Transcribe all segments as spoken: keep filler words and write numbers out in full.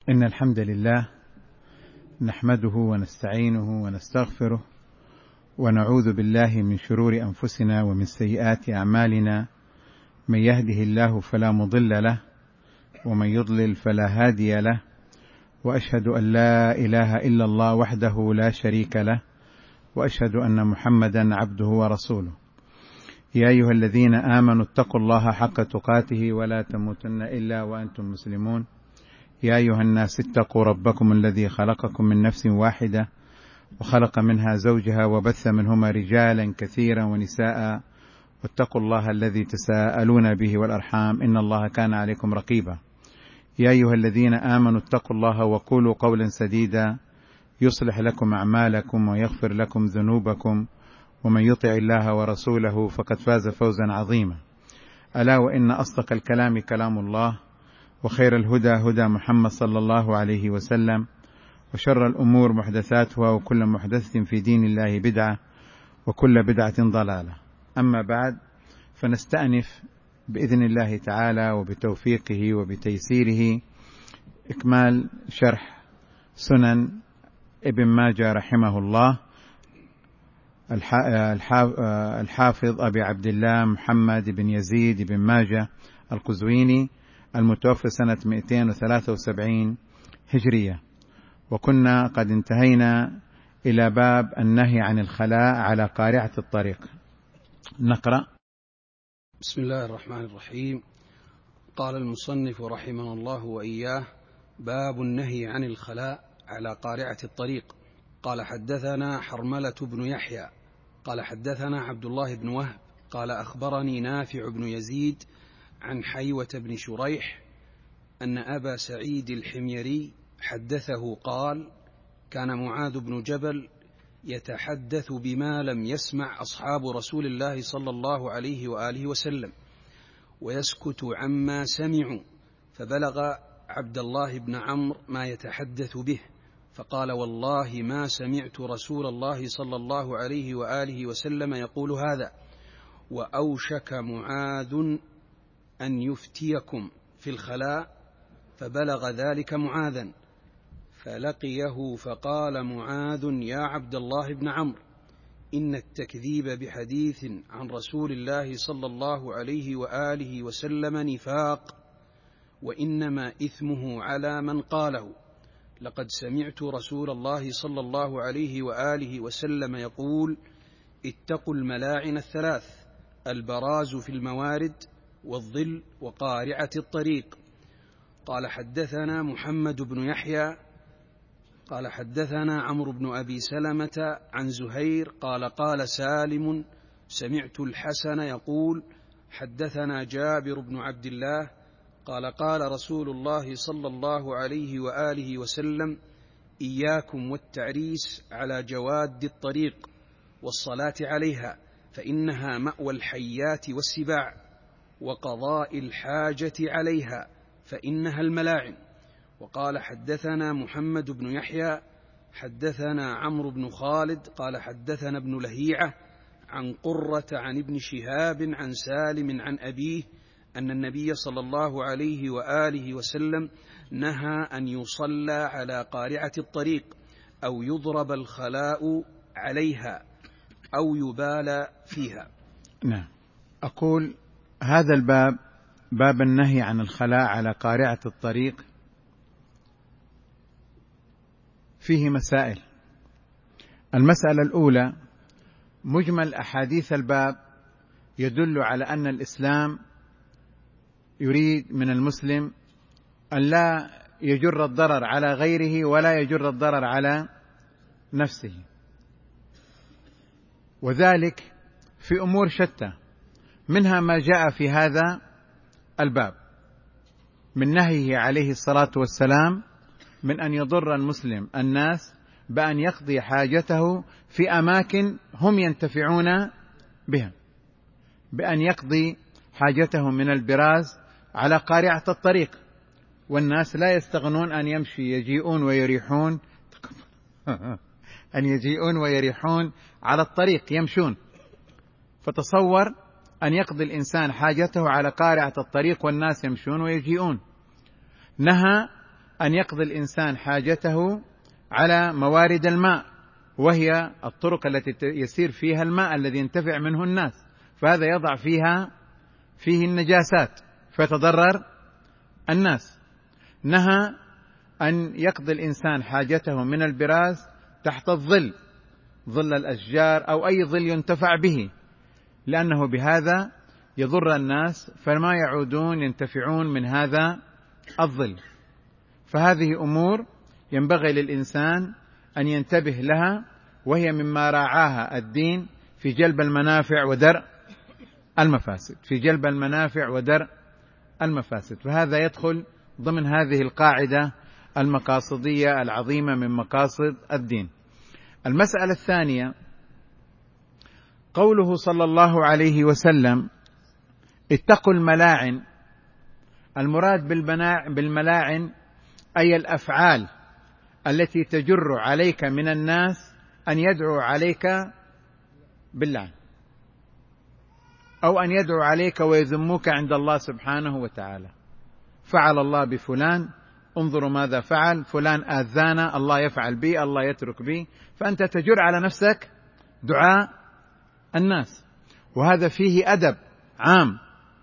إن الحمد لله نحمده ونستعينه ونستغفره ونعوذ بالله من شرور أنفسنا ومن سيئات أعمالنا، من يهده الله فلا مضل له ومن يضلل فلا هادي له، وأشهد أن لا إله إلا الله وحده لا شريك له، وأشهد أن محمدا عبده ورسوله. يا أيها الذين آمنوا اتقوا الله حق تقاته ولا تموتن إلا وأنتم مسلمون. يا أيها الناس اتقوا ربكم الذي خلقكم من نفس واحدة وخلق منها زوجها وبث منهما رجالا كثيرا ونساء، واتقوا الله الذي تساءلون به والأرحام إن الله كان عليكم رقيبا. يا أيها الذين آمنوا اتقوا الله وقولوا قولا سديدا يصلح لكم أعمالكم ويغفر لكم ذنوبكم، ومن يطع الله ورسوله فقد فاز فوزا عظيما. ألا وإن أصدق الكلام كلام الله، وخير الهدى هدى محمد صلى الله عليه وسلم، وشر الأمور محدثاتها، وكل محدثة في دين الله بدعة، وكل بدعة ضلالة. أما بعد، فنستأنف بإذن الله تعالى وبتوفيقه وبتيسيره إكمال شرح سنن ابن ماجه رحمه الله، الحافظ أبي عبد الله محمد بن يزيد بن ماجه القزويني المتوفى سنة مئتين وثلاثة وسبعين هجرية. وكنا قد انتهينا إلى باب النهي عن الخلاء على قارعة الطريق. نقرأ. بسم الله الرحمن الرحيم. قال المصنف رحمه الله وإياه: باب النهي عن الخلاء على قارعة الطريق. قال: حدثنا حرملة بن يحيى قال حدثنا عبد الله بن وهب قال أخبرني نافع بن يزيد عن حيوة بن شريح أن أبا سعيد الحميري حدثه قال: كان معاذ بن جبل يتحدث بما لم يسمع أصحاب رسول الله صلى الله عليه وآله وسلم، ويسكت عما سمعوا، فبلغ عبد الله بن عمرو ما يتحدث به، فقال: والله ما سمعت رسول الله صلى الله عليه وآله وسلم يقول هذا، وأوشك معاذ أن يفتيكم في الخلاء، فبلغ ذلك معاذا، فلقيه فقال معاذ: يا عبد الله بن عمرو، إن التكذيب بحديث عن رسول الله صلى الله عليه وآله وسلم نفاق، وإنما إثمه على من قاله. لقد سمعت رسول الله صلى الله عليه وآله وسلم يقول: اتقوا الملاعن الثلاث، البراز في الموارد، والظل، وقارعة الطريق. قال: حدثنا محمد بن يحيى قال حدثنا عمرو بن أبي سلمة عن زهير قال: قال سالم: سمعت الحسن يقول: حدثنا جابر بن عبد الله قال: قال رسول الله صلى الله عليه وآله وسلم: إياكم والتعريس على جواد الطريق، والصلاة عليها، فإنها مأوى الحيات والسباع، وقضاء الحاجة عليها، فإنها الملاعن. وقال: حدثنا محمد بن يحيى حدثنا عمرو بن خالد قال حدثنا ابن لهيعة عن قرة عن ابن شهاب عن سالم عن أبيه أن النبي صلى الله عليه وآله وسلم نهى أن يصلى على قارعة الطريق، أو يضرب الخلاء عليها، أو يبال فيها. نعم. أقول: هذا الباب، باب النهي عن الخلاء على قارعة الطريق، فيه مسائل. المسألة الأولى: مجمل أحاديث الباب يدل على أن الإسلام يريد من المسلم أن لا يجر الضرر على غيره ولا يجر الضرر على نفسه، وذلك في أمور شتى، منها ما جاء في هذا الباب من نهيه عليه الصلاة والسلام من أن يضر المسلم الناس بأن يقضي حاجته في أماكن هم ينتفعون بها، بأن يقضي حاجته من البراز على قارعة الطريق، والناس لا يستغنون أن يمشي يجيئون ويريحون أن يجيئون ويريحون على الطريق يمشون. فتصور أن يقضي الإنسان حاجته على قارعة الطريق والناس يمشون ويجيئون. نهى أن يقضي الإنسان حاجته على موارد الماء، وهي الطرق التي يسير فيها الماء الذي ينتفع منه الناس، فهذا يضع فيها فيه النجاسات فيتضرر الناس. نهى أن يقضي الإنسان حاجته من البراز تحت الظل، ظل الأشجار أو أي ظل ينتفع به، لأنه بهذا يضر الناس فما يعودون ينتفعون من هذا الظل. فهذه أمور ينبغي للإنسان أن ينتبه لها، وهي مما راعاها الدين في جلب المنافع ودرء المفاسد في جلب المنافع ودرء المفاسد فهذا يدخل ضمن هذه القاعدة المقاصدية العظيمة من مقاصد الدين. المسألة الثانية قوله صلى الله عليه وسلم: اتقوا الملاعن. المراد بالملاعن أي الأفعال التي تجر عليك من الناس أن يدعو عليك باللعن، أو أن يدعو عليك ويذموك عند الله سبحانه وتعالى. فعل الله بفلان، انظروا ماذا فعل، فلان آذانا، الله يفعل بي، الله يترك بي، فأنت تجر على نفسك دعاء الناس، وهذا فيه أدب عام.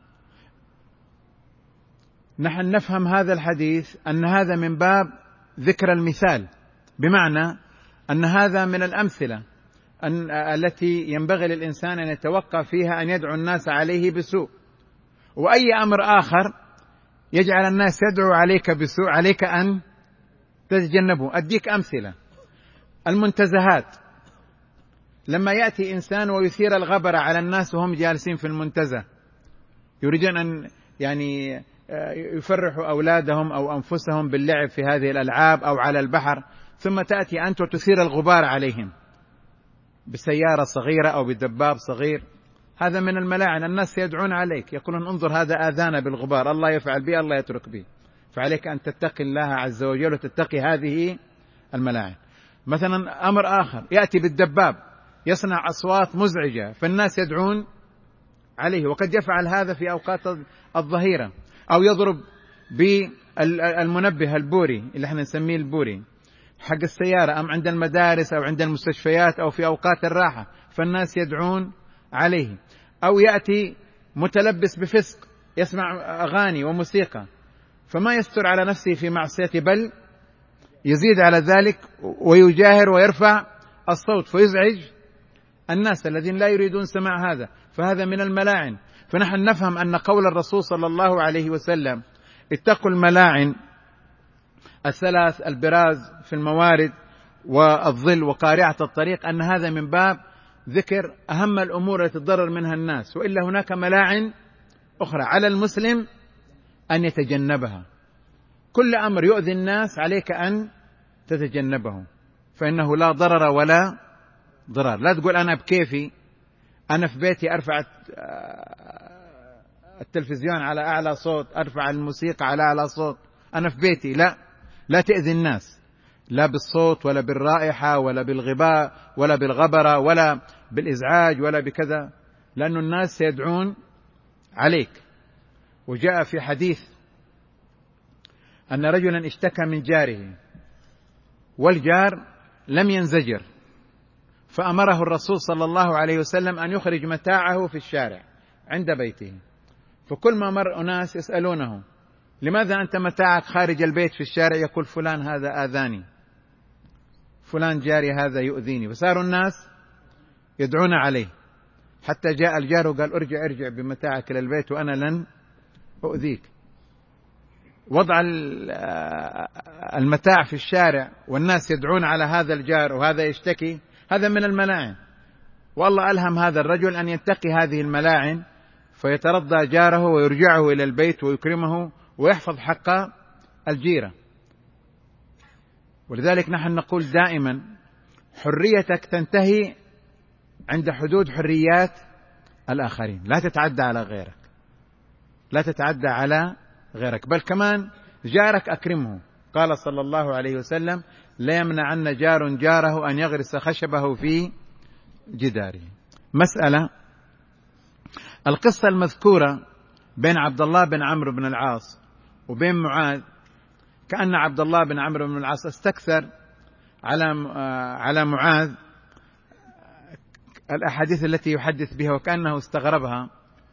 نحن نفهم هذا الحديث أن هذا من باب ذكر المثال، بمعنى أن هذا من الأمثلة أن التي ينبغي للإنسان أن يتوقع فيها أن يدعو الناس عليه بسوء، وأي أمر آخر يجعل الناس يدعو عليك بسوء عليك أن تتجنبه. أديك أمثلة: المنتزهات، لما يأتي إنسان ويثير الغبرة على الناس وهم جالسين في المنتزه، يريدون أن يعني يفرحوا أولادهم أو أنفسهم باللعب في هذه الألعاب أو على البحر، ثم تأتي أنت وتثير الغبار عليهم بسيارة صغيرة أو بدباب صغير، هذا من الملاعن. الناس يدعون عليك يقولون انظر هذا آذانا بالغبار، الله يفعل به، الله يترك به. فعليك أن تتقي الله عز وجل وتتقي هذه الملاعن. مثلا أمر آخر، يأتي بالدباب يصنع أصوات مزعجة فالناس يدعون عليه، وقد يفعل هذا في أوقات الظهيرة، أو يضرب بالمنبه البوري اللي احنا نسميه البوري حق السيارة، أم عند المدارس أو عند المستشفيات أو في أوقات الراحة، فالناس يدعون عليه. أو يأتي متلبس بفسق يسمع أغاني وموسيقى فما يستر على نفسه في معصيته، بل يزيد على ذلك ويجاهر ويرفع الصوت فيزعج الناس الذين لا يريدون سماع هذا، فهذا من الملاعن. فنحن نفهم أن قول الرسول صلى الله عليه وسلم: اتقوا الملاعن الثلاث، البراز في الموارد والظل وقارعة الطريق، أن هذا من باب ذكر أهم الأمور التي تضرر منها الناس، وإلا هناك ملاعن أخرى على المسلم أن يتجنبها. كل أمر يؤذي الناس عليك أن تتجنبه، فإنه لا ضرر ولا ضرر. لا تقول أنا بكيفي، أنا في بيتي أرفع التلفزيون على أعلى صوت، أرفع الموسيقى على أعلى صوت، أنا في بيتي. لا لا تأذي الناس، لا بالصوت ولا بالرائحة ولا بالغباء ولا بالغبرة ولا بالإزعاج ولا بكذا، لأن الناس سيدعون عليك. وجاء في حديث أن رجلا اشتكى من جاره والجار لم ينزجر، فأمره الرسول صلى الله عليه وسلم أن يخرج متاعه في الشارع عند بيته. فكل ما مر أناس يسألونه: لماذا أنت متاعك خارج البيت في الشارع؟ يقول: فلان هذا آذاني، فلان جاري هذا يؤذيني. فصاروا الناس يدعون عليه، حتى جاء الجار وقال: ارجع ارجع بمتاعك إلى البيت وأنا لن أؤذيك. وضع المتاع في الشارع والناس يدعون على هذا الجار وهذا يشتكي، هذا من الملاعن. والله ألهم هذا الرجل أن يتقي هذه الملاعن فيترضى جاره ويرجعه إلى البيت ويكرمه ويحفظ حق الجيرة. ولذلك نحن نقول دائما: حريتك تنتهي عند حدود حريات الآخرين، لا تتعدى على غيرك، لا تتعدى على غيرك، بل كمان جارك أكرمه. قال صلى الله عليه وسلم: لا يمنعن جار جاره أن يغرس خشبه في جداره. مسألة: القصة المذكورة بين عبد الله بن عمرو بن العاص وبين معاذ كأن عبد الله بن عمرو بن العاص استكثر على على معاذ الأحاديث التي يحدث بها وكأنه استغربها،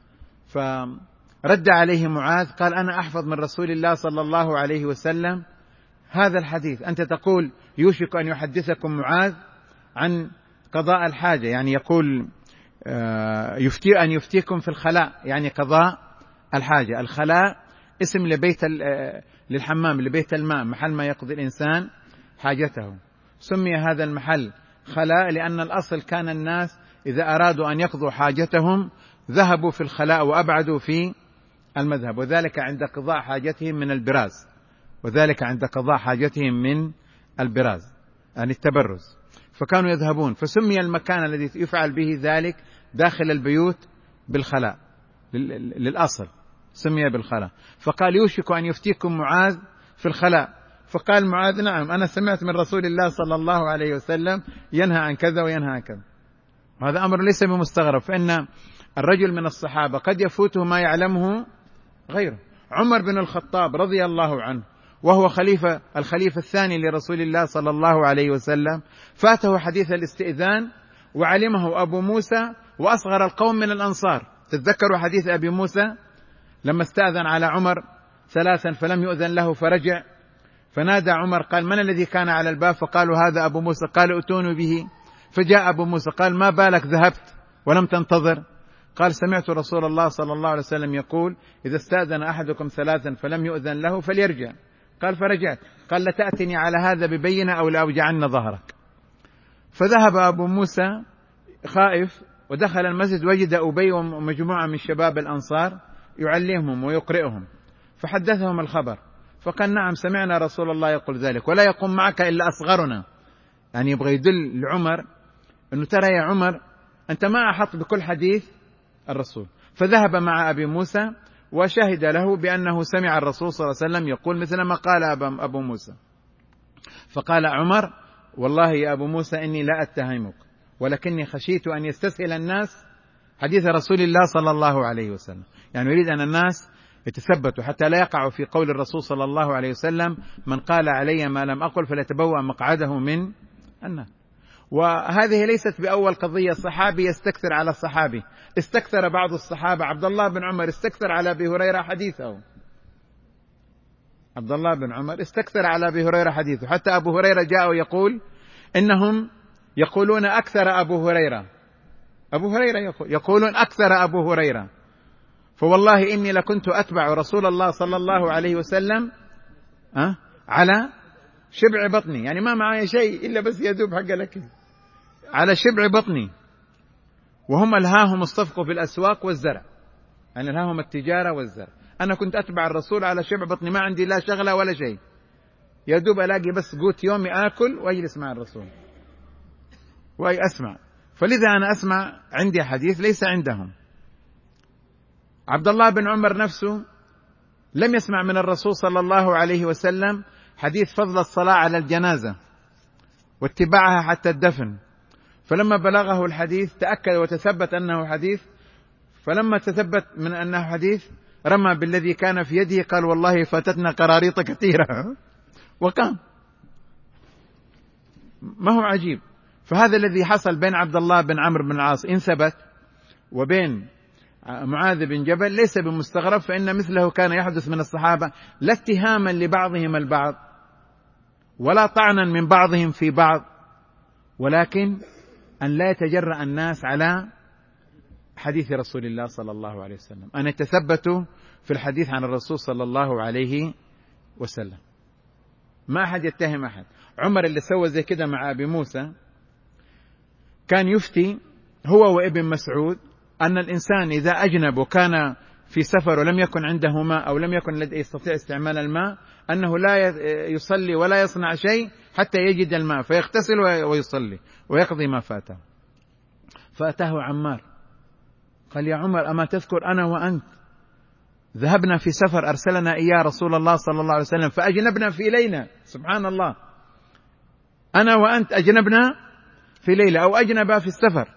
فرد عليه معاذ قال: أنا أحفظ من رسول الله صلى الله عليه وسلم هذا الحديث، أنت تقول يوشك أن يحدثكم معاذ عن قضاء الحاجة، يعني يقول يفتي أن يفتيكم في الخلاء، يعني قضاء الحاجة. الخلاء اسم لبيت للحمام، لبيت الماء، محل ما يقضي الإنسان حاجته. سمي هذا المحل خلاء لأن الأصل كان الناس إذا أرادوا أن يقضوا حاجتهم ذهبوا في الخلاء وأبعدوا في المذهب، وذلك عند قضاء حاجتهم من البراز، وذلك عند قضاء حاجتهم من البراز يعني التبرز، فكانوا يذهبون، فسمي المكان الذي يفعل به ذلك داخل البيوت بالخلاء للأصل، سمي بالخلاء. فقال: يوشك أن يفتيكم معاذ في الخلاء. فقال معاذ: نعم، أنا سمعت من رسول الله صلى الله عليه وسلم ينهى عن كذا وينهى عن كذا. وهذا أمر ليس بمستغرب، فإن الرجل من الصحابة قد يفوته ما يعلمه غيره. عمر بن الخطاب رضي الله عنه وهو خليفة الخليفة الثاني لرسول الله صلى الله عليه وسلم فاته حديث الاستئذان وعلمه أبو موسى وأصغر القوم من الأنصار. تتذكروا حديث أبي موسى لما استأذن على عمر ثلاثا فلم يؤذن له فرجع، فنادى عمر قال: من الذي كان على الباب؟ فقالوا: هذا أبو موسى. قال: ائتونوا به. فجاء أبو موسى قال: ما بالك ذهبت ولم تنتظر؟ قال: سمعت رسول الله صلى الله عليه وسلم يقول: إذا استأذن أحدكم ثلاثا فلم يؤذن له فليرجع. قال: فرجعت. قال: لتأتني على هذا ببينة أو لأوجعن ظهرك. فذهب أبو موسى خائف ودخل المسجد، وجد أبي ومجموعة من شباب الأنصار يعلمهم ويقرئهم، فحدثهم الخبر، فقال: نعم، سمعنا رسول الله يقول ذلك، ولا يقوم معك إلا أصغرنا، يعني يبغى يدل لعمر أنه ترى يا عمر أنت ما أحط بكل حديث الرسول. فذهب مع أبي موسى وشهد له بأنه سمع الرسول صلى الله عليه وسلم يقول مثل ما قال أبو موسى. فقال عمر: والله يا أبو موسى إني لا أتهمك، ولكني خشيت أن يستسهل الناس حديث رسول الله صلى الله عليه وسلم، يعني يريد أن الناس يتثبتوا حتى لا يقعوا في قول الرسول صلى الله عليه وسلم: من قال علي ما لم أقل فليتبوأ مقعده من النار. وهذه ليست بأول قضية صحابي يستكثر على الصحابي، استكثر بعض الصحابة. عبد الله بن عمر استكثر على أبي هريرة حديثه، عبد الله بن عمر استكثر على أبي هريرة حديثه، حتى أبو هريرة جاء ويقول إنهم يقولون أكثر أبو هريرة، أبو هريرة يقول يقولون أكثر أبو هريرة، فوالله إني لكنت أتبع رسول الله صلى الله عليه وسلم أه؟ على شبع بطني، يعني ما معي شيء إلا بس يذوب حق الأكل، على شبع بطني، وهم ألهاهم الصفق في الأسواق والزرع، يعني ألهاهم التجارة والزرع. أنا كنت أتبع الرسول على شبع بطني، ما عندي لا شغلة ولا شيء، يذوب ألاقي بس قوت يومي آكل وأجلس مع الرسول وأي أسمع، فلذا أنا أسمع عندي حديث ليس عندهم. عبد الله بن عمر نفسه لم يسمع من الرسول صلى الله عليه وسلم حديث فضل الصلاة على الجنازة واتباعها حتى الدفن، فلما بلغه الحديث تأكد وتثبت أنه حديث، فلما تثبت من أنه حديث رمى بالذي كان في يده، قال: والله فاتتنا قراريط كثيرة، وقام. ما هو عجيب؟ فهذا الذي حصل بين عبد الله بن عمرو بن العاص إن ثبت وبين معاذ بن جبل ليس بمستغرب، فإن مثله كان يحدث من الصحابة، لا اتهاما لبعضهم البعض ولا طعنا من بعضهم في بعض، ولكن أن لا يتجرأ الناس على حديث رسول الله صلى الله عليه وسلم، أن يتثبتوا في الحديث عن الرسول صلى الله عليه وسلم، ما أحد يتهم أحد. عمر اللي سوى زي كده مع أبي موسى كان يفتي هو وابن مسعود أن الإنسان إذا أجنب وكان في سفر ولم يكن عنده ماء أو لم يكن يستطيع استعمال الماء أنه لا يصلي ولا يصنع شيء حتى يجد الماء، فيغتسل ويصلي ويقضي ما فاته. فأتاه عمار قال: يا عمر أما تذكر أنا وأنت ذهبنا في سفر أرسلنا إياه رسول الله صلى الله عليه وسلم فأجنبنا في ليلة، سبحان الله، أنا وأنت أجنبنا في ليلة أو أجنبا في السفر،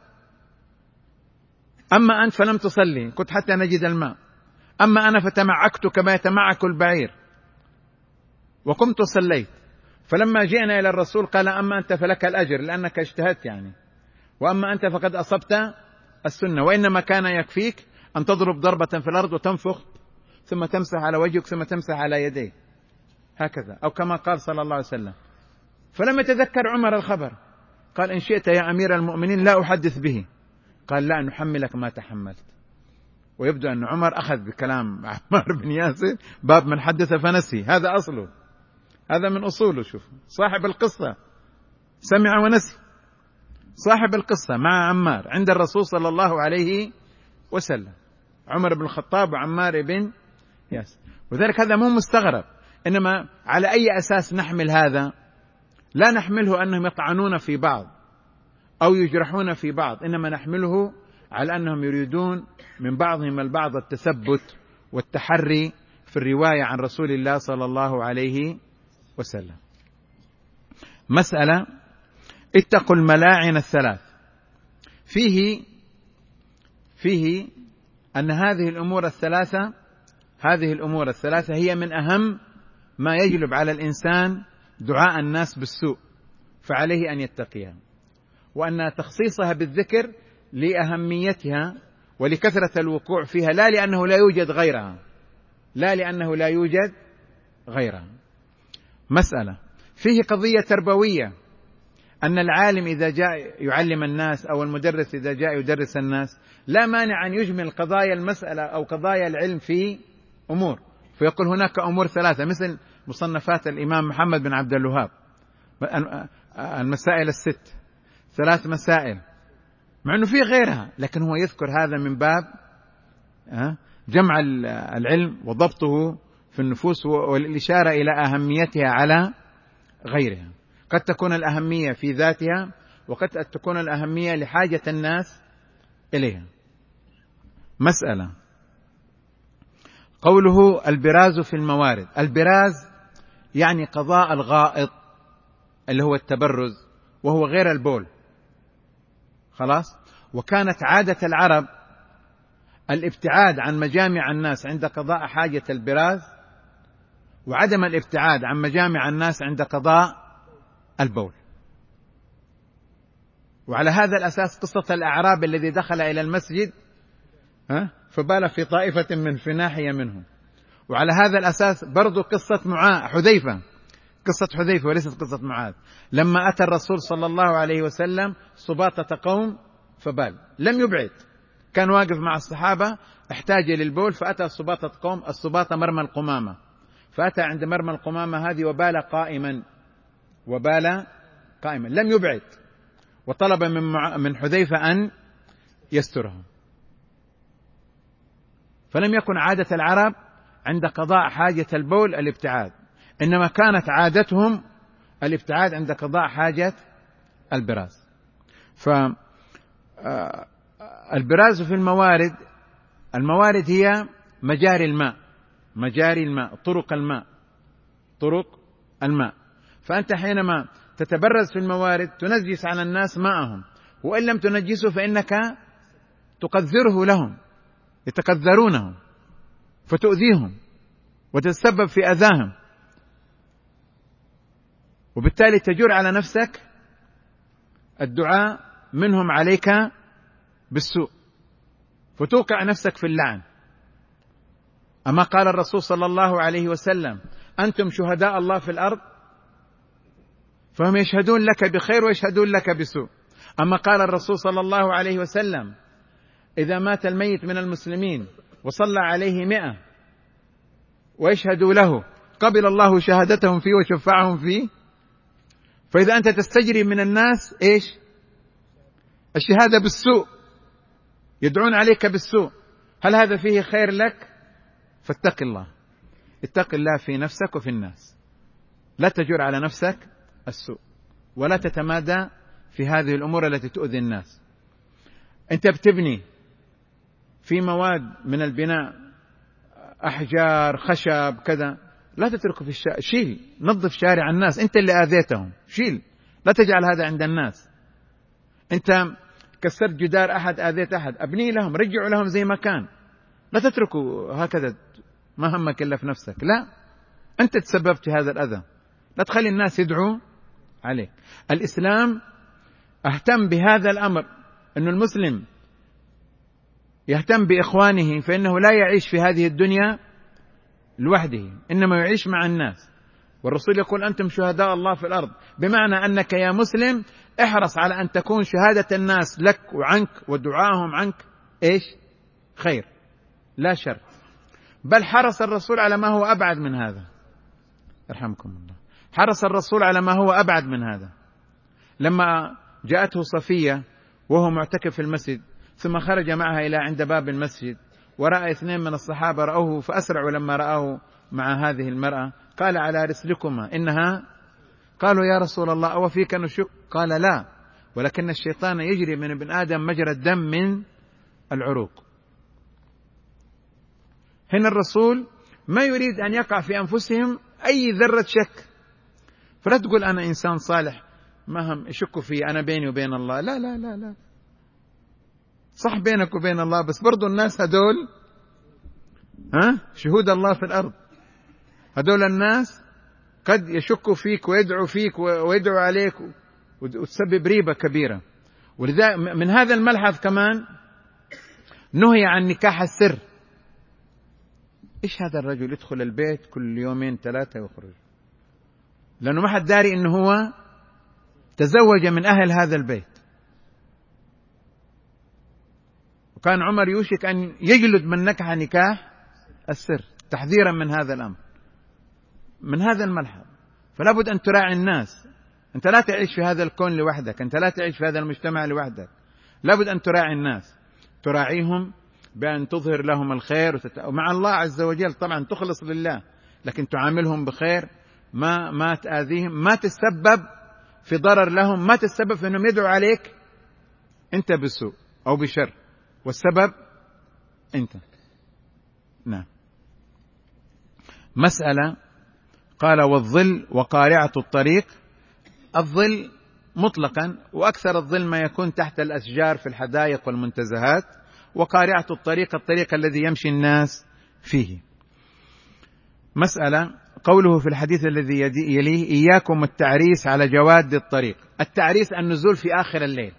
أما أنت فلم تصلي كنت حتى نجد الماء، أما أنا فتمعكت كما يتمعك البعير. وقمت وصليت، فلما جئنا إلى الرسول قال أما أنت فلك الأجر لأنك اجتهدت يعني، وأما أنت فقد أصبت السنة، وإنما كان يكفيك أن تضرب ضربة في الأرض وتنفخ ثم تمسح على وجهك ثم تمسح على يديك هكذا، أو كما قال صلى الله عليه وسلم. فلم يتذكر عمر الخبر، قال إن شئت يا أمير المؤمنين لا أحدث به، قال لا نحملك ما تحملت. ويبدو أن عمر أخذ بكلام عمار بن ياسر باب من حدث فنسي، هذا أصله، هذا من أصوله. شوف صاحب القصة سمع ونسي، صاحب القصة مع عمار عند الرسول صلى الله عليه وسلم، عمر بن الخطاب وعمار بن ياسر. وذلك هذا مو مستغرب، إنما على أي أساس نحمل هذا؟ لا نحمله أنهم يطعنون في بعض أو يجرحون في بعض، إنما نحمله على أنهم يريدون من بعضهم البعض التثبت والتحري في الرواية عن رسول الله صلى الله عليه وسلم. مسألة اتقوا الملاعن الثلاث، فيه فيه أن هذه الأمور الثلاثة هذه الأمور الثلاثة هي من أهم ما يجلب على الإنسان دعاء الناس بالسوء، فعليه أن يتقيها، وأن تخصيصها بالذكر لأهميتها ولكثرة الوقوع فيها، لا لأنه لا يوجد غيرها لا لأنه لا يوجد غيرها. مسألة فيه قضية تربوية، أن العالم إذا جاء يعلم الناس أو المدرس إذا جاء يدرس الناس لا مانع أن يجمل قضايا المسألة أو قضايا العلم في أمور، فيقول هناك أمور ثلاثة، مثل مصنفات الإمام محمد بن عبد الوهاب المسائل الست، ثلاث مسائل، مع أنه في غيرها، لكن هو يذكر هذا من باب جمع العلم وضبطه في النفوس والإشارة إلى أهميتها على غيرها. قد تكون الأهمية في ذاتها، وقد تكون الأهمية لحاجة الناس إليها. مسألة قوله البراز في الموارد، البراز يعني قضاء الغائط اللي هو التبرز، وهو غير البول، خلاص. وكانت عادة العرب الابتعاد عن مجامع الناس عند قضاء حاجة البراز، وعدم الابتعاد عن مجامع الناس عند قضاء البول. وعلى هذا الأساس قصة الأعراب الذي دخل إلى المسجد فبال في طائفة من في ناحية منهم، وعلى هذا الأساس برضو قصة معاذ حذيفة قصة حذيفة وليست قصة معاذ، لما أتى الرسول صلى الله عليه وسلم سباطة قوم فبال، لم يبعد، كان واقف مع الصحابة، احتاج للبول فأتى سباطة قوم، السباطة مرمى القمامة، فأتى عند مرمى القمامة هذه وبال قائما وبال قائما لم يبعد، وطلب من من حذيفة أن يستره. فلم يكن عادة العرب عند قضاء حاجة البول الابتعاد، إنما كانت عادتهم الابتعاد عند قضاء حاجة البراز. فالبراز في الموارد، الموارد هي مجاري الماء مجاري الماء طرق الماء طرق الماء فأنت حينما تتبرز في الموارد تنجس على الناس ماءهم، وإن لم تنجسه فإنك تقذره لهم، يتقذرونهم فتؤذيهم وتتسبب في أذاهم، وبالتالي تجر على نفسك الدعاء منهم عليك بالسوء، فتوقع نفسك في اللعن. أما قال الرسول صلى الله عليه وسلم أنتم شهداء الله في الأرض، فهم يشهدون لك بخير ويشهدون لك بسوء. أما قال الرسول صلى الله عليه وسلم إذا مات الميت من المسلمين وصلى عليه مئة ويشهدوا له قبل الله شهادتهم فيه وشفعهم فيه. فإذا أنت تستجري من الناس إيش؟ الشهادة بالسوء، يدعون عليك بالسوء، هل هذا فيه خير لك؟ فاتق الله، اتق الله في نفسك وفي الناس، لا تجر على نفسك السوء، ولا تتمادى في هذه الأمور التي تؤذي الناس. أنت بتبني في مواد من البناء، أحجار خشب كذا، لا تتركه في الشارع، شيل، نظف شارع الناس، أنت اللي آذيتهم، شيل، لا تجعل هذا عند الناس. أنت كسرت جدار أحد، آذيت أحد، أبني لهم، رجعوا لهم زي ما كان، لا تتركوا هكذا ما همك إلا في نفسك، لا، أنت تسببت في هذا الأذى، لا تخلي الناس يدعوا عليك. الإسلام اهتم بهذا الأمر، أن المسلم يهتم بإخوانه، فإنه لا يعيش في هذه الدنيا لوحده، إنما يعيش مع الناس. والرسول يقول أنتم شهداء الله في الأرض، بمعنى أنك يا مسلم احرص على أن تكون شهادة الناس لك وعنك ودعاهم عنك إيش؟ خير لا شر. بل حرص الرسول على ما هو أبعد من هذا، يرحمكم الله، حرص الرسول على ما هو أبعد من هذا. لما جاءته صفية وهو معتكف في المسجد، ثم خرج معها إلى عند باب المسجد، ورأى اثنين من الصحابة رأوه فأسرعوا لما رأوه مع هذه المرأة، قال على رسلكما إنها، قالوا يا رسول الله أو فيك نشك؟ قال لا، ولكن الشيطان يجري من ابن آدم مجرى الدم من العروق. هنا الرسول ما يريد أن يقع في أنفسهم أي ذرة شك، فلا تقول أنا إنسان صالح ما هم يشكوا في أنا بيني وبين الله، لا لا لا لا، صح بينك وبين الله، بس برضو الناس هدول ها شهود الله في الأرض، هدول الناس قد يشكوا فيك ويدعوا فيك ويدعوا عليك وتسبب ريبة كبيرة. ولذا من هذا الملحظ كمان نهي عن نكاح السر. إيش هذا الرجل يدخل البيت كل يومين ثلاثة ويخرج، لأنه ما حد داري إنه هو تزوج من أهل هذا البيت. وكان عمر يوشك أن يجلد من نكح نكاح السر تحذيرا من هذا الأمر، من هذا الملحظ. فلا بد أن تراعي الناس، أنت لا تعيش في هذا الكون لوحدك، أنت لا تعيش في هذا المجتمع لوحدك، لا بد أن تراعي الناس، تراعيهم بأن تظهر لهم الخير وتت... ومع الله عز وجل طبعا تخلص لله، لكن تعاملهم بخير، ما ما تآذيهم، ما تسبب في ضرر لهم، ما تسبب في أنهم يدعوا عليك أنت بسوء أو بشر، والسبب أنت. نعم. مسألة قال والظل وقارعة الطريق. الظل مطلقا، وأكثر الظل ما يكون تحت الأشجار في الحدائق والمنتزهات، وقارعة الطريق الطريق الذي يمشي الناس فيه. مسألة قوله في الحديث الذي يليه إياكم التعريس على جواد الطريق. التعريس النزول في آخر الليل،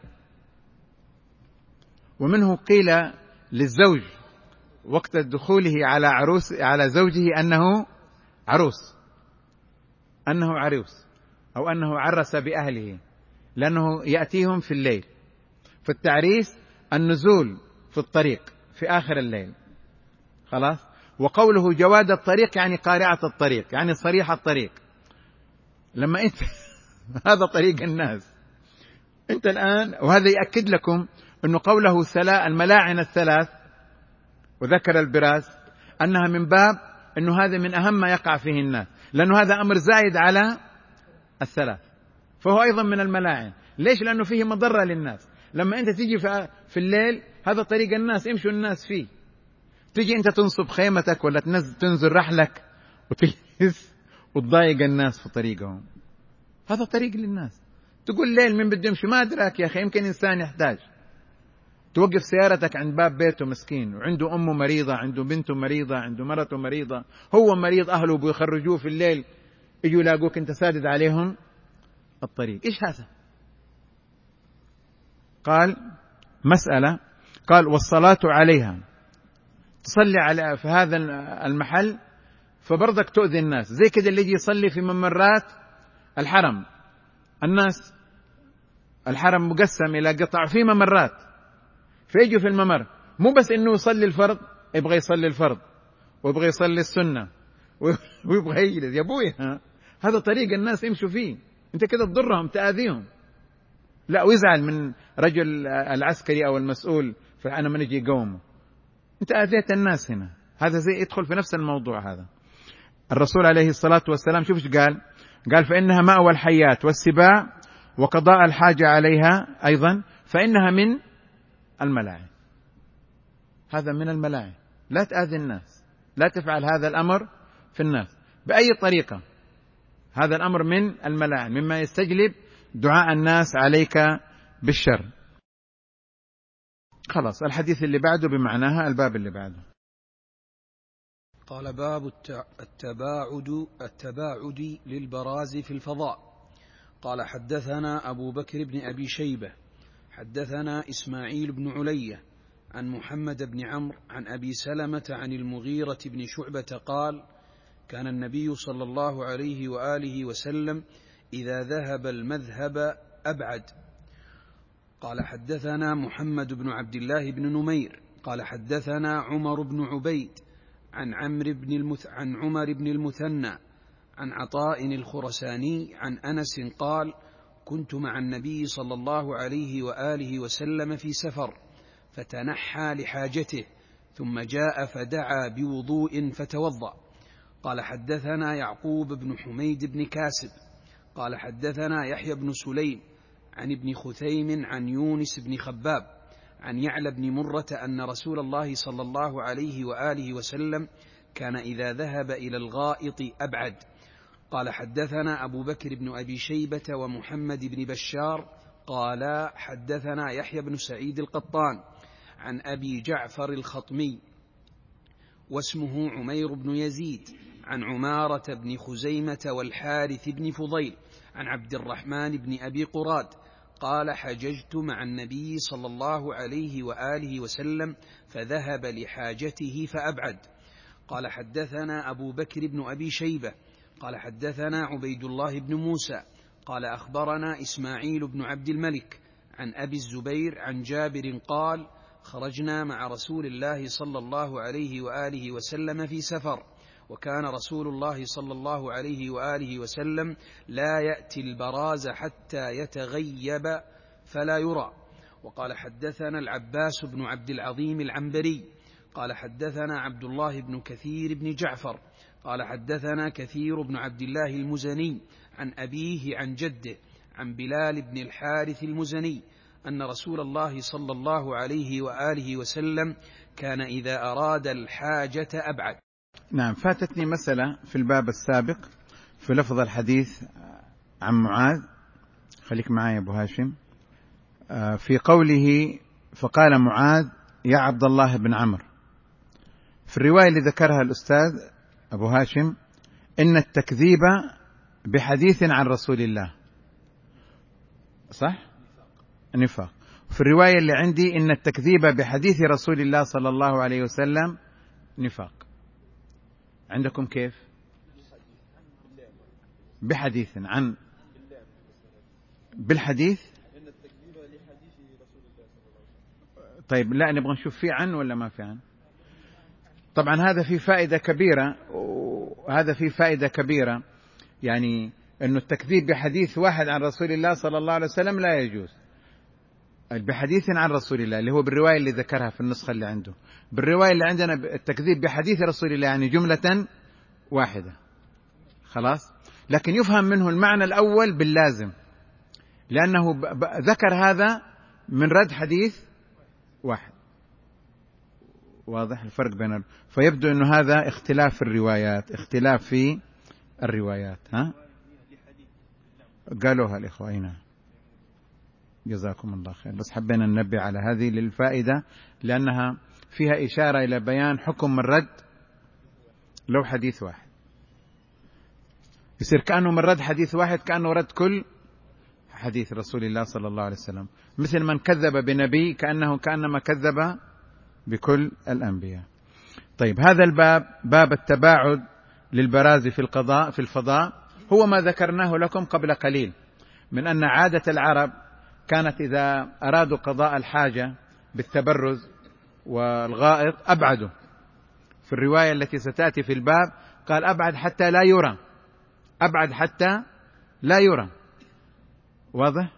ومنه قيل للزوج وقت دخوله على عروس على زوجه أنه عروس، أنه عروس أو أنه عرس بأهله، لأنه يأتيهم في الليل. فالتعريس النزول في الطريق في آخر الليل، خلاص. وقوله جواد الطريق يعني قارعة الطريق، يعني صريح الطريق. لما أنت هذا طريق الناس أنت الآن، وهذا يأكد لكم أنه قوله ثلاث الملاعن الثلاث وذكر البراز أنها من باب أنه هذا من أهم ما يقع فيه الناس، لأنه هذا أمر زائد على الثلاث، فهو أيضا من الملاعن. ليش؟ لأنه فيه مضرة للناس. لما أنت تيجي في الليل هذا طريق الناس يمشوا الناس فيه، تيجي أنت تنصب خيمتك ولا تنزل رحلك وتجلس وتضايق الناس في طريقهم، هذا طريق للناس. تقول ليل من بده يمشي، ما أدراك يا أخي، يمكن إنسان يحتاج. توقف سيارتك عند باب بيته مسكين، وعنده أمه مريضة، عنده بنته مريضة، عنده مرته مريضة، هو مريض، أهله بيخرجوه في الليل، يجوا يلاقوك أنت سادد عليهم الطريق. إيش هذا؟ قال مسألة قال والصلاة عليها، تصلي على في هذا المحل فبرضك تؤذي الناس، زي كده اللي يجي يصلي في ممرات الحرم. الناس الحرم مقسم إلى قطع في ممرات، فيجوا في الممر مو بس إنه يصلي الفرض، يبغى يصلي الفرض ويبغى يصلي السنة ويبغى يجلس. يا أبوي هذا طريق الناس يمشوا فيه، أنت كده تضرهم تأذيهم. لا، ويزعل من رجل العسكري أو المسؤول فأنا من يجي يقومه، أنت أذيت الناس هنا. هذا زي يدخل في نفس الموضوع هذا. الرسول عليه الصلاة والسلام شوف ايش قال؟ قال فإنها مأوى الحيات والسباع وقضاء الحاجة عليها أيضا، فإنها من الملاعن. هذا من الملاعن، لا تأذي الناس، لا تفعل هذا الأمر في الناس بأي طريقة. هذا الأمر من الملاعن، مما يستجلب دعاء الناس عليك بالشر. خلاص، الحديث اللي بعده بمعناها الباب اللي بعده. قال باب التباعد التباعد للبراز في الفضاء. قال حدثنا أبو بكر بن أبي شيبة حدثنا إسماعيل بن علية عن محمد بن عمرو عن أبي سلمة عن المغيرة بن شعبة قال كان النبي صلى الله عليه وآله وسلم إذا ذهب المذهب أبعد. قال حدثنا محمد بن عبد الله بن نمير قال حدثنا عمر بن عبيد عن عمرو بن المث... عن عمر بن المثنى عن عطاء الخرساني عن أنس قال كنت مع النبي صلى الله عليه وآله وسلم في سفر فتنحى لحاجته ثم جاء فدعا بوضوء فتوضأ. قال حدثنا يعقوب بن حميد بن كاسب قال حدثنا يحيى بن سليم عن ابن خثيم عن يونس بن خباب عن يعلى بن مرة أن رسول الله صلى الله عليه وآله وسلم كان إذا ذهب إلى الغائط أبعد. قال حدثنا أبو بكر بن أبي شيبة ومحمد بن بشار قال حدثنا يحيى بن سعيد القطان عن أبي جعفر الخطمي واسمه عمير بن يزيد عن عمارة بن خزيمة والحارث بن فضيل عن عبد الرحمن بن أبي قراد قال حججت مع النبي صلى الله عليه وآله وسلم فذهب لحاجته فأبعد. قال حدثنا أبو بكر بن أبي شيبة قال حدثنا عبيد الله بن موسى قال أخبرنا إسماعيل بن عبد الملك عن أبي الزبير عن جابر قال خرجنا مع رسول الله صلى الله عليه وآله وسلم في سفر وكان رسول الله صلى الله عليه وآله وسلم لا يأتي البراز حتى يتغيب فلا يرى. وقال حدثنا العباس بن عبد العظيم العنبري قال حدثنا عبد الله بن كثير بن جعفر قال حدثنا كثير بن عبد الله المزني عن أبيه عن جده عن بلال بن الحارث المزني أن رسول الله صلى الله عليه وآله وسلم كان إذا أراد الحاجة أبعد. نعم، فاتتني مسألة في الباب السابق في لفظ الحديث عن معاذ، خليك معي يا أبو هاشم، في قوله فقال معاذ يا عبد الله بن عمرو. في الرواية اللي ذكرها الأستاذ أبو هاشم إن التكذيب بحديث عن رسول الله صح؟ نفاق. في الرواية اللي عندي إن التكذيب بحديث رسول الله صلى الله عليه وسلم نفاق. عندكم كيف؟ بحديث عن بالحديث. طيب لا، نبغى نشوف في عن ولا ما في عن. طبعا هذا في فائدة كبيرة، وهذا في فائدة كبيرة يعني أنه التكذيب بحديث واحد عن رسول الله صلى الله عليه وسلم لا يجوز. بحديث عن رسول الله اللي هو بالرواية اللي ذكرها في النسخة اللي عنده، بالرواية اللي عندنا التكذيب بحديث رسول الله يعني جملة واحدة خلاص. لكن يفهم منه المعنى الأول باللازم، لأنه ذكر هذا من رد حديث واحد. واضح الفرق بين، فيبدو أنه هذا اختلاف في الروايات، اختلاف في الروايات. ها قالوها الإخوة هنا، جزاكم الله خير، بس حبينا ننبه على هذه للفائدة لأنها فيها إشارة إلى بيان حكم الرد لو حديث واحد، يصير كأنه من رد حديث واحد كأنه رد كل حديث رسول الله صلى الله عليه وسلم، مثل من كذب بنبي كأنه كأنما كذب بكل الأنبياء. طيب هذا الباب باب التباعد للبراز في القضاء في الفضاء هو ما ذكرناه لكم قبل قليل من أن عادة العرب كانت إذا أرادوا قضاء الحاجة بالتبرز والغائط أبعدوا. في الرواية التي ستأتي في الباب قال أبعد حتى لا يرى، أبعد حتى لا يرى. واضح؟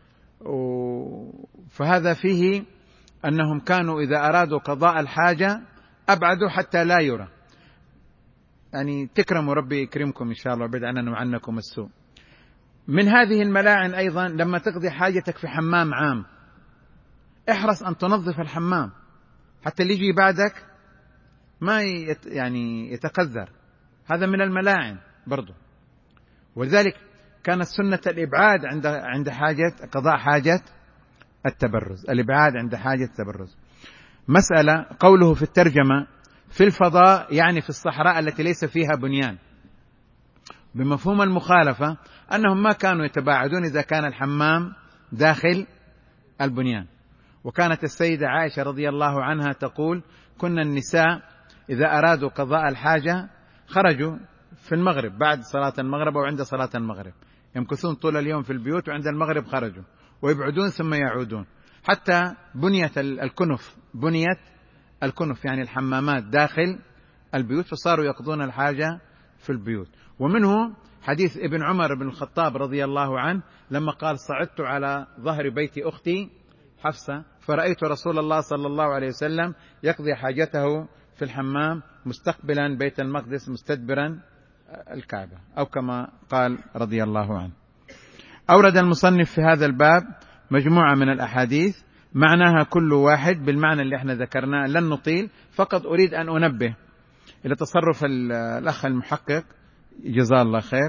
فهذا فيه أنهم كانوا إذا أرادوا قضاء الحاجة أبعدوا حتى لا يرى، يعني تكرموا ربي يكرمكم إن شاء الله ويبعد عننا وعنكم السوء. من هذه الملاعن أيضا لما تقضي حاجتك في حمام عام احرص أن تنظف الحمام حتى اللي يجي بعدك ما يت يعني يتقذر، هذا من الملاعن برضو. ولذلك كانت سنة الإبعاد عند عند حاجة قضاء حاجة التبرز، الإبعاد عند حاجة التبرز. مسألة قوله في الترجمة في الفضاء يعني في الصحراء التي ليس فيها بنيان. بمفهوم المخالفة أنهم ما كانوا يتباعدون إذا كان الحمام داخل البنيان. وكانت السيدة عائشة رضي الله عنها تقول: كنا النساء إذا أرادوا قضاء الحاجة خرجوا في المغرب بعد صلاة المغرب أو عند صلاة المغرب، يمكثون طول اليوم في البيوت، وعند المغرب خرجوا ويبعدون ثم يعودون. حتى بنيت الكنف، بنيت الكنف يعني الحمامات داخل البيوت، فصاروا يقضون الحاجة في البيوت. ومنه حديث ابن عمر بن الخطاب رضي الله عنه لما قال: صعدت على ظهر بيت أختي حفصة فرأيت رسول الله صلى الله عليه وسلم يقضي حاجته في الحمام مستقبلا بيت المقدس مستدبرا الكعبة، أو كما قال رضي الله عنه. أورد المصنف في هذا الباب مجموعة من الأحاديث معناها كل واحد بالمعنى اللي احنا ذكرناه، لن نطيل، فقط أريد أن أنبه إلى تصرف الأخ المحقق جزاه الله خير.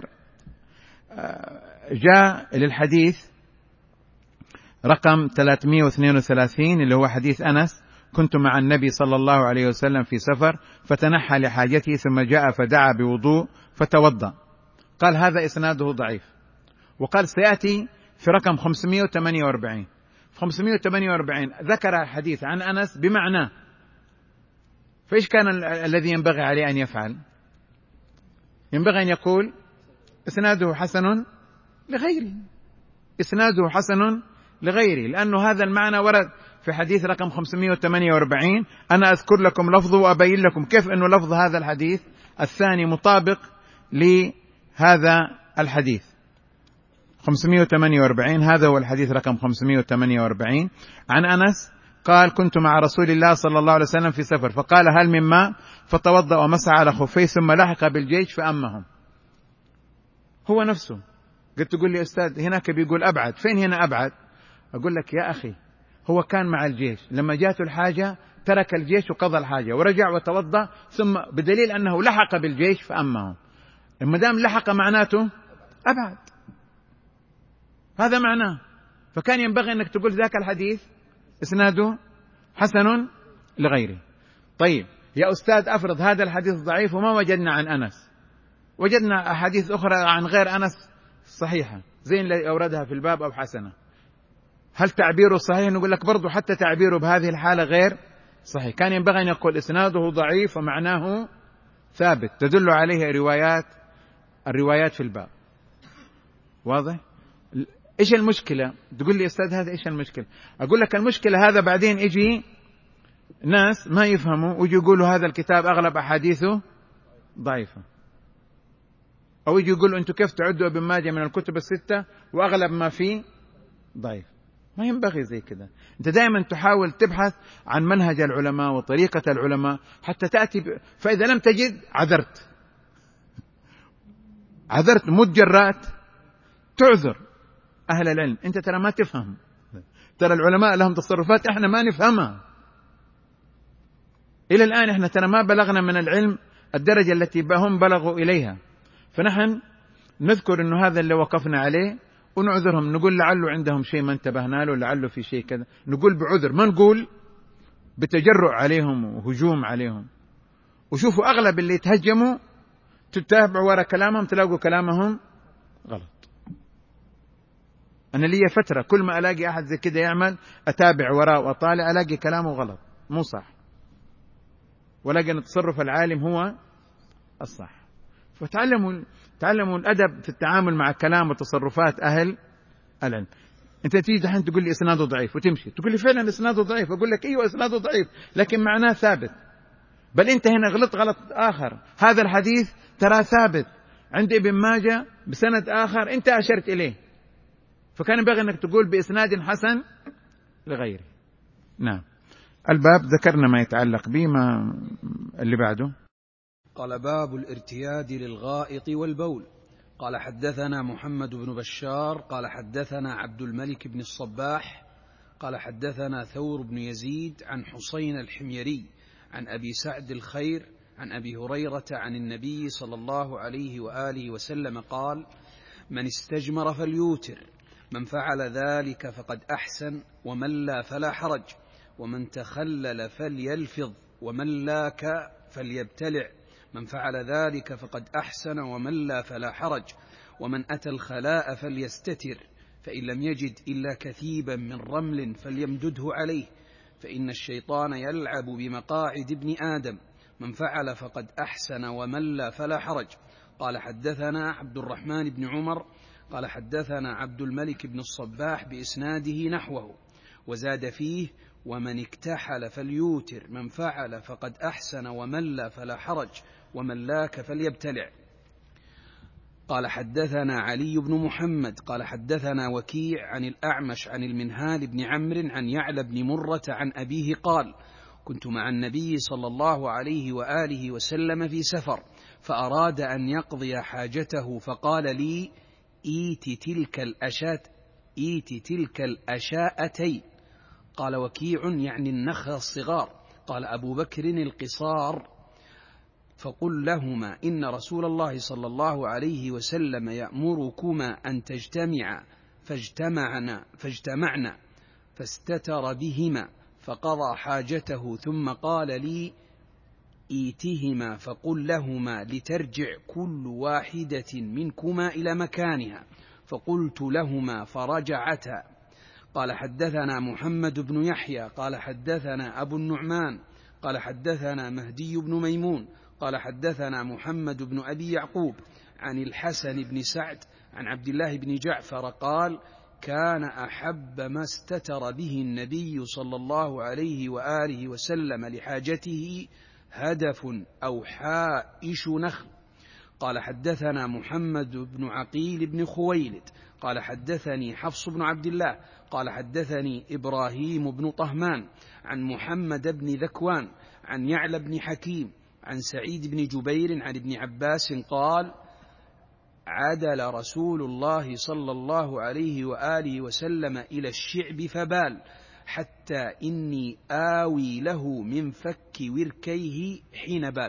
جاء للحديث رقم ثلاثمائة واثنين وثلاثين اللي هو حديث أنس: كنت مع النبي صلى الله عليه وسلم في سفر فتنحى لحاجته ثم جاء فدعا بوضوء فتوضأ. قال هذا إسناده ضعيف. وقال سيأتي في رقم خمسمائة وثمانية وأربعين. في خمسمائة وثمانية وأربعين ذكر الحديث عن أنس بمعناه، فإيش كان ال- الذي ينبغي عليه أن يفعل؟ ينبغي أن يقول إسناده حسن لغيره، إسناده حسن لغيره، لأنه هذا المعنى ورد في حديث رقم خمسمائة وثمانية وأربعين. أنا أذكر لكم لفظه وأبين لكم كيف أنه لفظ هذا الحديث الثاني مطابق لهذا الحديث. خمسمائة وثمانية وأربعين هذا هو الحديث رقم خمسمائة وثمانية وأربعين عن أنس قال: كنت مع رسول الله صلى الله عليه وسلم في سفر فقال: هل من ماء؟ فتوضأ ومسح على خفيه ثم لحق بالجيش فأمهم. هو نفسه. قلت تقول لي أستاذ هناك بيقول أبعد، فين هنا أبعد؟ أقول لك يا أخي هو كان مع الجيش، لما جاءته الحاجة ترك الجيش وقضى الحاجة ورجع وتوضأ، ثم بدليل أنه لحق بالجيش فأمهم. لما دام لحق معناته أبعد، هذا معناه. فكان ينبغي أنك تقول ذاك الحديث إسناده حسن لغيره. طيب يا أستاذ أفرض هذا الحديث ضعيف وما وجدنا عن أنس، وجدنا أحاديث أخرى عن غير أنس صحيحة زي اللي أوردها في الباب أو حسنة، هل تعبيره صحيح؟ نقول لك برضو حتى تعبيره بهذه الحالة غير صحيح. كان ينبغي أن يقول إسناده ضعيف ومعناه ثابت تدل عليه روايات الروايات في الباب. واضح؟ إيش المشكلة؟ تقول لي أستاذ هذا إيش المشكلة؟ أقول لك المشكلة هذا بعدين يجي ناس ما يفهموا ويجي يقولوا هذا الكتاب أغلب أحاديثه ضعيفة، أو يجي يقولوا أنتم كيف تعدوا ابن ماجه من الكتب الستة وأغلب ما فيه ضعيف. ما ينبغي زي كده. أنت دائما تحاول تبحث عن منهج العلماء وطريقة العلماء حتى تأتي ب... فإذا لم تجد عذرت عذرت متجرات تعذر أهل العلم. أنت ترى ما تفهم، ترى العلماء لهم تصرفات إحنا ما نفهمها إلى الآن. إحنا ترى ما بلغنا من العلم الدرجة التي هم بلغوا إليها، فنحن نذكر إنه هذا اللي وقفنا عليه ونعذرهم، نقول لعله عندهم شيء ما انتبهنا له، لعله في شيء كذا، نقول بعذر، ما نقول بتجرؤ عليهم وهجوم عليهم. وشوفوا أغلب اللي يتهجموا تتابعوا وراء كلامهم تلاقوا كلامهم غلط. أنا لي فترة كل ما ألاقي أحد زي كده يعمل أتابع وراء وأطالع ألاقي كلامه غلط مو صح، ولكن التصرف العالم هو الصح. فتعلموا تعلموا الأدب في التعامل مع كلام وتصرفات أهل العلم. أنت تيجي دحين تقول لي إسناده ضعيف وتمشي تقول لي فعلا إسناده ضعيف، أقول لك أيوة إسناده ضعيف لكن معناه ثابت. بل أنت هنا غلط غلط آخر، هذا الحديث ترى ثابت عند ابن ماجه بسند آخر أنت أشرت إليه، فكان ينبغي أنك تقول بإسناد حسن لغيره. نعم. الباب ذكرنا ما يتعلق به، ما اللي بعده؟ قال: باب الارتياد للغائط والبول. قال: حدثنا محمد بن بشار قال حدثنا عبد الملك بن الصباح قال حدثنا ثور بن يزيد عن حسين الحميري عن أبي سعد الخير عن أبي هريرة عن النبي صلى الله عليه وآله وسلم قال: من استجمر فليوتر، من فعل ذلك فقد أحسن، ومن لا فلا حرج، ومن تخلل فليلفظ، ومن لاك فليبتلع، من فعل ذلك فقد أحسن، ومن لا فلا حرج، ومن أتى الخلاء فليستتر، فإن لم يجد إلا كثيبا من رمل فليمدده عليه، فإن الشيطان يلعب بمقاعد ابن آدم، من فعل فقد أحسن، ومن لا فلا حرج. قال حدثنا عبد الرحمن بن عمر قال حدثنا عبد الملك بن الصباح بإسناده نحوه، وزاد فيه: ومن اكتحل فليوتر، من فعل فقد أحسن، ومن لا فلا حرج، ومن لاك فليبتلع. قال حدثنا علي بن محمد قال حدثنا وكيع عن الأعمش عن المنهال بن عمرو عن يعلى بن مرة عن أبيه قال: كنت مع النبي صلى الله عليه وآله وسلم في سفر، فأراد أن يقضي حاجته، فقال لي: إيت تلك الأشات إيت تلك الأشاءتين. قال وكيع: يعني النخل الصغار. قال أبو بكر: القصار. فقل لهما: إن رسول الله صلى الله عليه وسلم يأمركما أن تجتمعا، فاجتمعنا فاجتمعنا فاستتر بهما، فقضى حاجته، ثم قال لي: إيتهما فقل لهما لترجع كل واحدة منكما إلى مكانها، فقلت لهما فرجعتا. قال حدثنا محمد بن يحيى قال حدثنا أبو النعمان قال حدثنا مهدي بن ميمون قال حدثنا محمد بن أبي يعقوب عن الحسن بن سعد عن عبد الله بن جعفر قال: كان أحب ما استتر به النبي صلى الله عليه وآله وسلم لحاجته هدف أو حائش نخل. قال حدثنا محمد بن عقيل بن خويلد قال حدثني حفص بن عبد الله قال حدثني إبراهيم بن طهمان عن محمد بن ذكوان عن يعلى بن حكيم عن سعيد بن جبير عن ابن عباس قال: عدل رسول الله صلى الله عليه وآله وسلم إلى الشعب فبال، حتى إني آوي له من فك وركيه حين بال.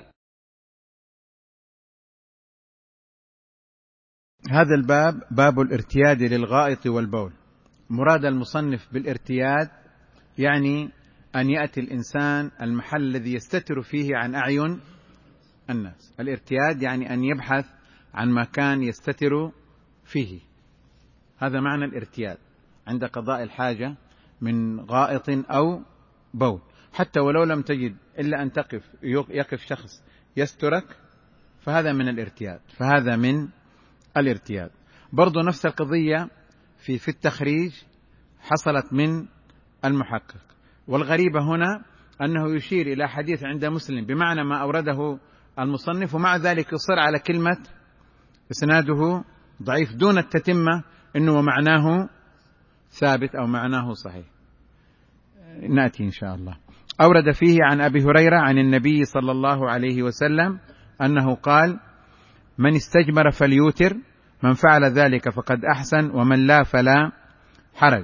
هذا الباب باب الارتياد للغائط والبول. مراد المصنف بالارتياد يعني أن يأتي الإنسان المحل الذي يستتر فيه عن أعين الناس. الارتياد يعني أن يبحث عن مكان يستتر فيه، هذا معنى الارتياد عند قضاء الحاجة من غائط أو بول. حتى ولو لم تجد إلا أن تقف يقف شخص يسترك، فهذا من الارتياد فهذا من الارتياد. برضو نفس القضية في في التخريج حصلت من المحقق، والغريبة هنا أنه يشير إلى حديث عند مسلم بمعنى ما أورده المصنف، ومع ذلك يصر على كلمة إسناده ضعيف دون التتمة إنه ومعناه ثابت أو معناه صحيح. نأتي إن شاء الله. أورد فيه عن أبي هريرة عن النبي صلى الله عليه وسلم أنه قال: من استجمر فليوتر، من فعل ذلك فقد أحسن، ومن لا فلا حرج.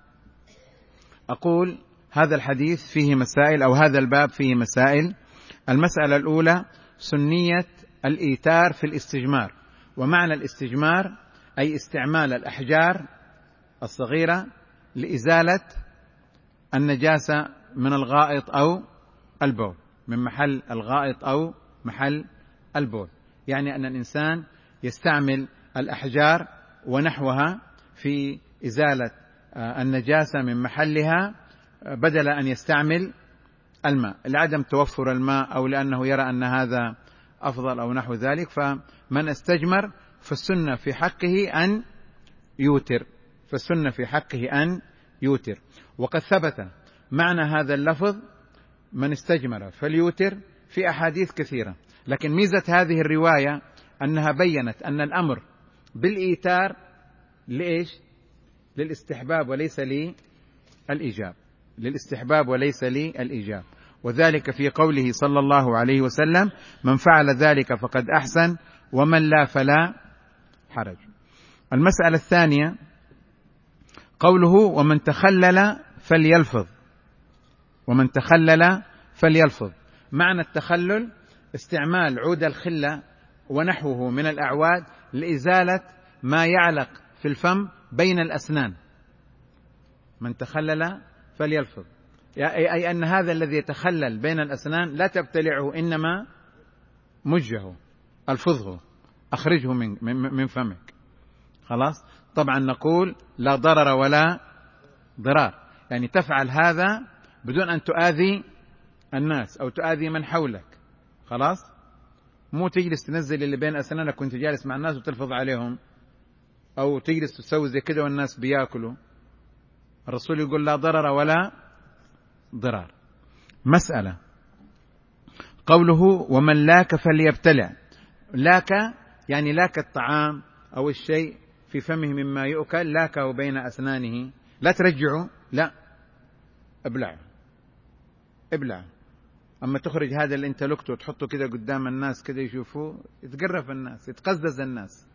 أقول هذا الحديث فيه مسائل، أو هذا الباب فيه مسائل. المسألة الأولى: سنية الإيتار في الاستجمار. ومعنى الاستجمار أي استعمال الأحجار الصغيرة لإزالة النجاسة من الغائط أو البول، من محل الغائط أو محل البول. يعني أن الإنسان يستعمل الأحجار ونحوها في إزالة النجاسة من محلها، بدل أن يستعمل الماء لعدم توفر الماء أو لأنه يرى أن هذا أفضل أو نحو ذلك. فمن استجمر فالسنة في حقه أن يوتر فالسنة في حقه أن يوتر. وقد ثبت معنى هذا اللفظ من استجمر فليوتر في أحاديث كثيرة، لكن ميزة هذه الرواية أنها بيّنت أن الأمر بالإيتار لإيش؟ للاستحباب وليس للإيجاب للاستحباب وليس للإيجاب وذلك في قوله صلى الله عليه وسلم: من فعل ذلك فقد أحسن، ومن لا فلا حرج. المسألة الثانية قوله: ومن تخلل فليلفظ ومن تخلل فليلفظ. معنى التخلل استعمال عود الخلة ونحوه من الأعواد لإزالة ما يعلق في الفم بين الأسنان. من تخلل فليلفظ أي أن هذا الذي يتخلل بين الأسنان لا تبتلعه، إنما مجه، ألفظه، أخرجه من من فمك. خلاص. طبعا نقول لا ضرر ولا ضرار، يعني تفعل هذا بدون أن تؤذي الناس أو تؤذي من حولك. خلاص. مو تجلس تنزل اللي بين أسنانك وانت جالس مع الناس وتلفظ عليهم، أو تجلس تسوي زي كده والناس بياكلوا. الرسول يقول لا ضرر ولا ضرار. مسألة قوله ومن لاك فليبتلع. لاك يعني لاك الطعام أو الشيء في فمه مما يؤكل، لاكه بين أسنانه، لا ترجعه، لا، ابلعه ابلعه. أما تخرج هذا اللي انت لقته وتحطه كده قدام الناس كده يشوفوه، يتقرف الناس، يتقزز الناس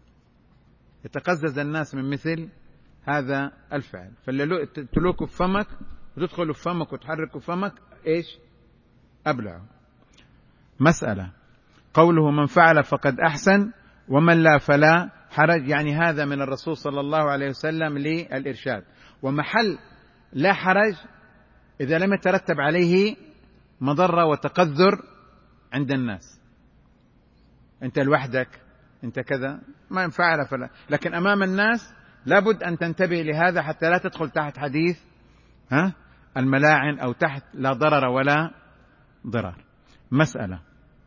يتقزز الناس من مثل هذا الفعل. فاللي تلوكه في فمك وتدخله في فمك وتحركه في فمك، ايش؟ ابلعه. مسألة قوله من فعل فقد أحسن ومن لا فلا حرج، يعني هذا من الرسول صلى الله عليه وسلم للإرشاد. ومحل لا حرج إذا لم يترتب عليه مضرة وتقذر عند الناس. أنت لوحدك، أنت كذا، ما فعل فلا، لكن أمام الناس لابد أن تنتبه لهذا حتى لا تدخل تحت حديث ها الملاعن أو تحت لا ضرر ولا ضرار. مسألة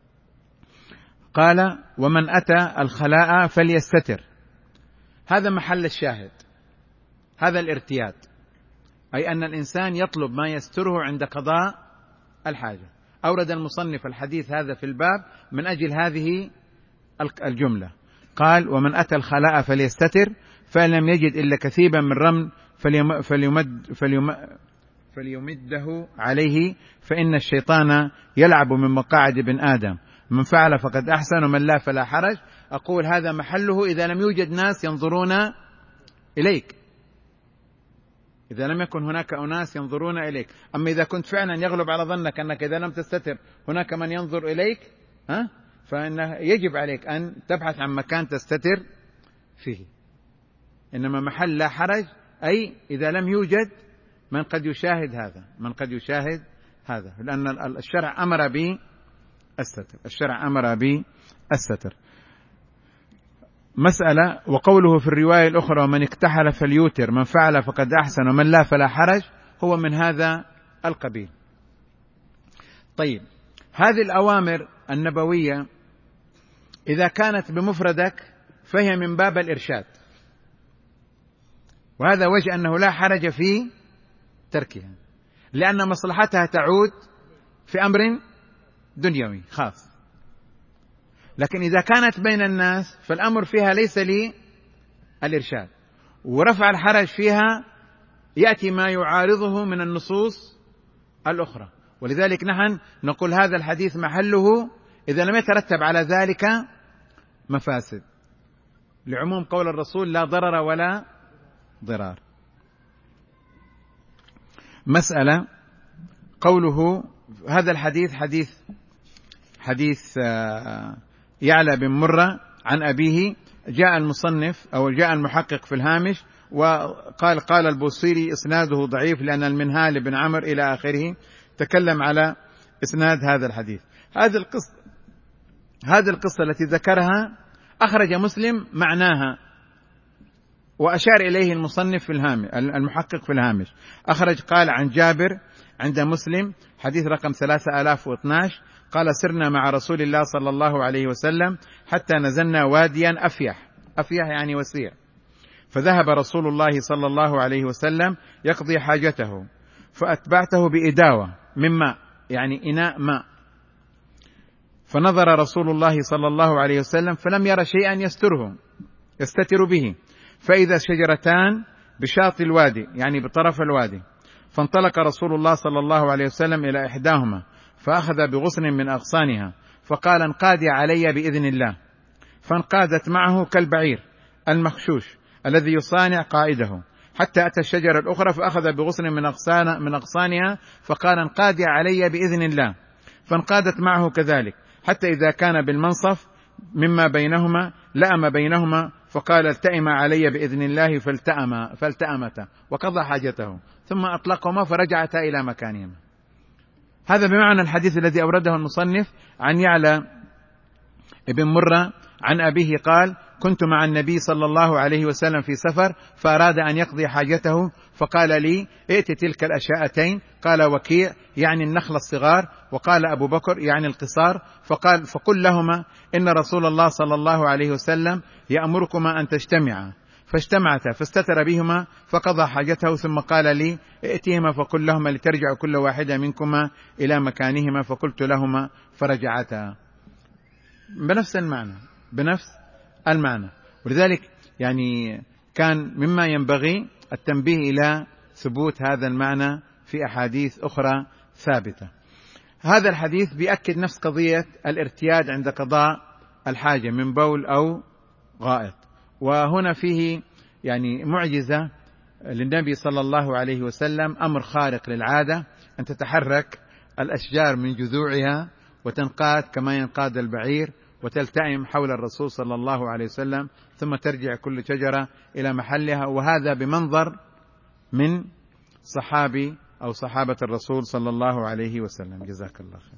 قال ومن أتى الخلاء فليستتر. هذا محل الشاهد، هذا الارتياد، أي أن الإنسان يطلب ما يستره عند قضاء الحاجة. أورد المصنف الحديث هذا في الباب من أجل هذه الجملة. قال ومن أتى الخلاء فليستتر، فإن لم يجد إلا كثيبا من رمل فليمد فليم فليمده عليه، فإن الشيطان يلعب من مقاعد ابن آدم، من فعل فقد أحسن ومن لا فلا حرج. أقول هذا محله إذا لم يوجد ناس ينظرون إليك، إذا لم يكن هناك أناس ينظرون إليك. أما إذا كنت فعلا يغلب على ظنك أنك إذا لم تستتر هناك من ينظر إليك، ها فإنه يجب عليك أن تبحث عن مكان تستتر فيه. إنما محل لا حرج أي إذا لم يوجد من قد يشاهد هذا، من قد يشاهد هذا، لأن الشرع أمر بالستر، الشرع أمر بالستر. مسألة وقوله في الرواية الأخرى ومن اكتحل فليوتر، من فعل فقد أحسن ومن لا فلا حرج، هو من هذا القبيل. طيب، هذه الأوامر النبوية إذا كانت بمفردك فهي من باب الإرشاد، وهذا وجه أنه لا حرج في تركها، لأن مصلحتها تعود في أمر دنيوي خاص. لكن إذا كانت بين الناس فالأمر فيها ليس لي الإرشاد، ورفع الحرج فيها يأتي ما يعارضه من النصوص الأخرى. ولذلك نحن نقول هذا الحديث محله إذا لم يترتب على ذلك مفاسد، لعموم قول الرسول لا ضرر ولا ضرار. مسألة قوله هذا الحديث حديث حديث يعلى بن مرة عن أبيه. جاء المصنف أو جاء المحقق في الهامش وقال قال البوصيري إسناده ضعيف لأن المنهال بن عمرو إلى آخره، تكلم على إسناد هذا الحديث. هذه القصة هذه القصة التي ذكرها أخرج مسلم معناها وأشار إليه المصنف في الهامش المحقق في الهامش. أخرج قال عن جابر عند مسلم حديث رقم ثلاثة آلاف واثني عشر قال سرنا مع رسول الله صلى الله عليه وسلم حتى نزلنا واديا أفيح، أفيح يعني وسيع، فذهب رسول الله صلى الله عليه وسلم يقضي حاجته، فأتبعته بإداوة من ماء يعني إناء ماء، فنظر رسول الله صلى الله عليه وسلم فلم ير شيئا يستره يستتر به، فإذا شجرتان بشاط الوادي يعني بطرف الوادي، فانطلق رسول الله صلى الله عليه وسلم إلى إحداهما فأخذ بغصن من أغصانها فقال انقادي علي بإذن الله، فانقادت معه كالبعير المخشوش الذي يصانع قائده، حتى أتى الشجرة الأخرى فأخذ بغصن من أغصان من أغصانها فقال انقادي علي بإذن الله، فانقادت معه كذلك، حتى إذا كان بالمنصف مما بينهما لأم بينهما فقال التئم علي بإذن الله، فالتأم فالتأمتا وقضى حاجته، ثم أطلقهما فرجعتا إلى مكانهما. هذا بمعنى الحديث الذي أورده المصنف عن يعلى ابن مرة عن أبيه قال: كنت مع النبي صلى الله عليه وسلم في سفر، فأراد أن يقضي حاجته، فقال لي: ائت تلك الأشياءتين. قال وكيع: يعني النخل الصغار. وقال أبو بكر: يعني القصار. فقال: فقل لهما إن رسول الله صلى الله عليه وسلم يأمركما أن تجتمعا. فاجتمعتا فاستتر بهما فقضى حاجته، ثم قال لي: ائتهما فقل لهما لترجع كل واحدة منكما إلى مكانهما. فقلت لهما فرجعتا. بنفس المعنى بنفس المعنى. ولذلك يعني كان مما ينبغي التنبيه إلى ثبوت هذا المعنى في أحاديث أخرى ثابتة. هذا الحديث بيأكد نفس قضية الارتياد عند قضاء الحاجة من بول أو غائط. وهنا فيه يعني معجزة للنبي صلى الله عليه وسلم، أمر خارق للعادة، أن تتحرك الأشجار من جذوعها وتنقاد كما ينقاد البعير، وتلتئم حول الرسول صلى الله عليه وسلم، ثم ترجع كل شجرة إلى محلها. وهذا بمنظر من صحابي أو صحابة الرسول صلى الله عليه وسلم. جزاك الله خير.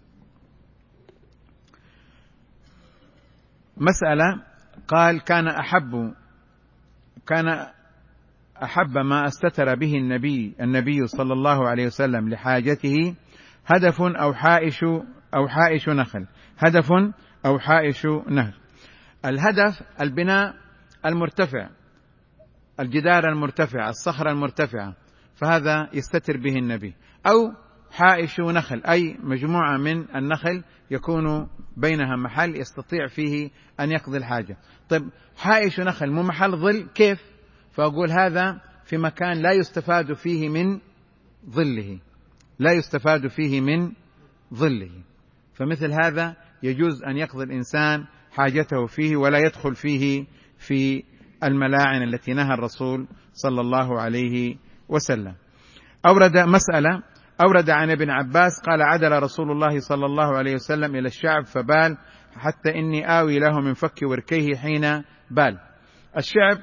مسألة قال: كان أحب كان أحب ما استتر به النبي النبي صلى الله عليه وسلم لحاجته هدف أو حائش أو حائش نخل. هدف أو حائش نهر. الهدف البناء المرتفع، الجدار المرتفع، الصخرة المرتفعة، فهذا يستتر به النبي. أو حائش نخل، أي مجموعة من النخل يكون بينها محل يستطيع فيه أن يقضي الحاجة. طيب حائش نخل مو محل ظل، كيف؟ فأقول هذا في مكان لا يستفاد فيه من ظله، لا يستفاد فيه من ظله، فمثل هذا يجوز أن يقضي الإنسان حاجته فيه ولا يدخل فيه في الملاعن التي نهى الرسول صلى الله عليه وسلم. أورد مسألة أورد عن ابن عباس قال: عدل رسول الله صلى الله عليه وسلم إلى الشعب فبال، حتى إني آوي له من فك وركيه حين بال. الشعب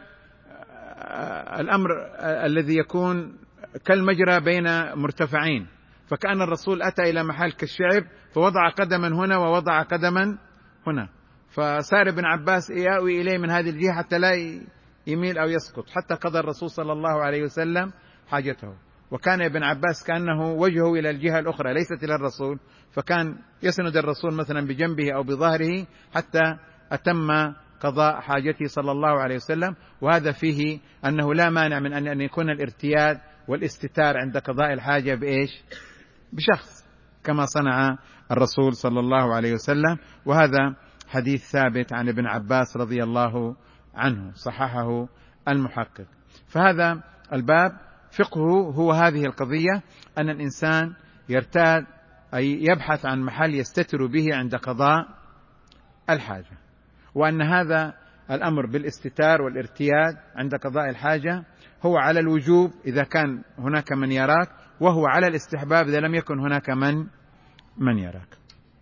الأمر الذي يكون كالمجرى بين مرتفعين، فكأن الرسول أتى إلى محل كالشعب فوضع قدما هنا ووضع قدما هنا، فصار ابن عباس يأوي إليه من هذه الجهة حتى لا يميل أو يسقط، حتى قضى الرسول صلى الله عليه وسلم حاجته. وكان ابن عباس كأنه وجهه إلى الجهة الأخرى ليست إلى الرسول، فكان يسند الرسول مثلا بجنبه أو بظهره حتى أتم قضاء حاجته صلى الله عليه وسلم. وهذا فيه أنه لا مانع من أن يكون الارتياد والاستتار عند قضاء الحاجة بإيش؟ بشخص، كما صنع الرسول صلى الله عليه وسلم. وهذا حديث ثابت عن ابن عباس رضي الله عنه، صححه المحقق. فهذا الباب فقهه هو هذه القضية، أن الإنسان يرتاد أي يبحث عن محل يستتر به عند قضاء الحاجة، وأن هذا الأمر بالاستتار والارتياد عند قضاء الحاجة هو على الوجوب إذا كان هناك من يراك، وهو على الاستحباب إذا لم يكن هناك من من يراك.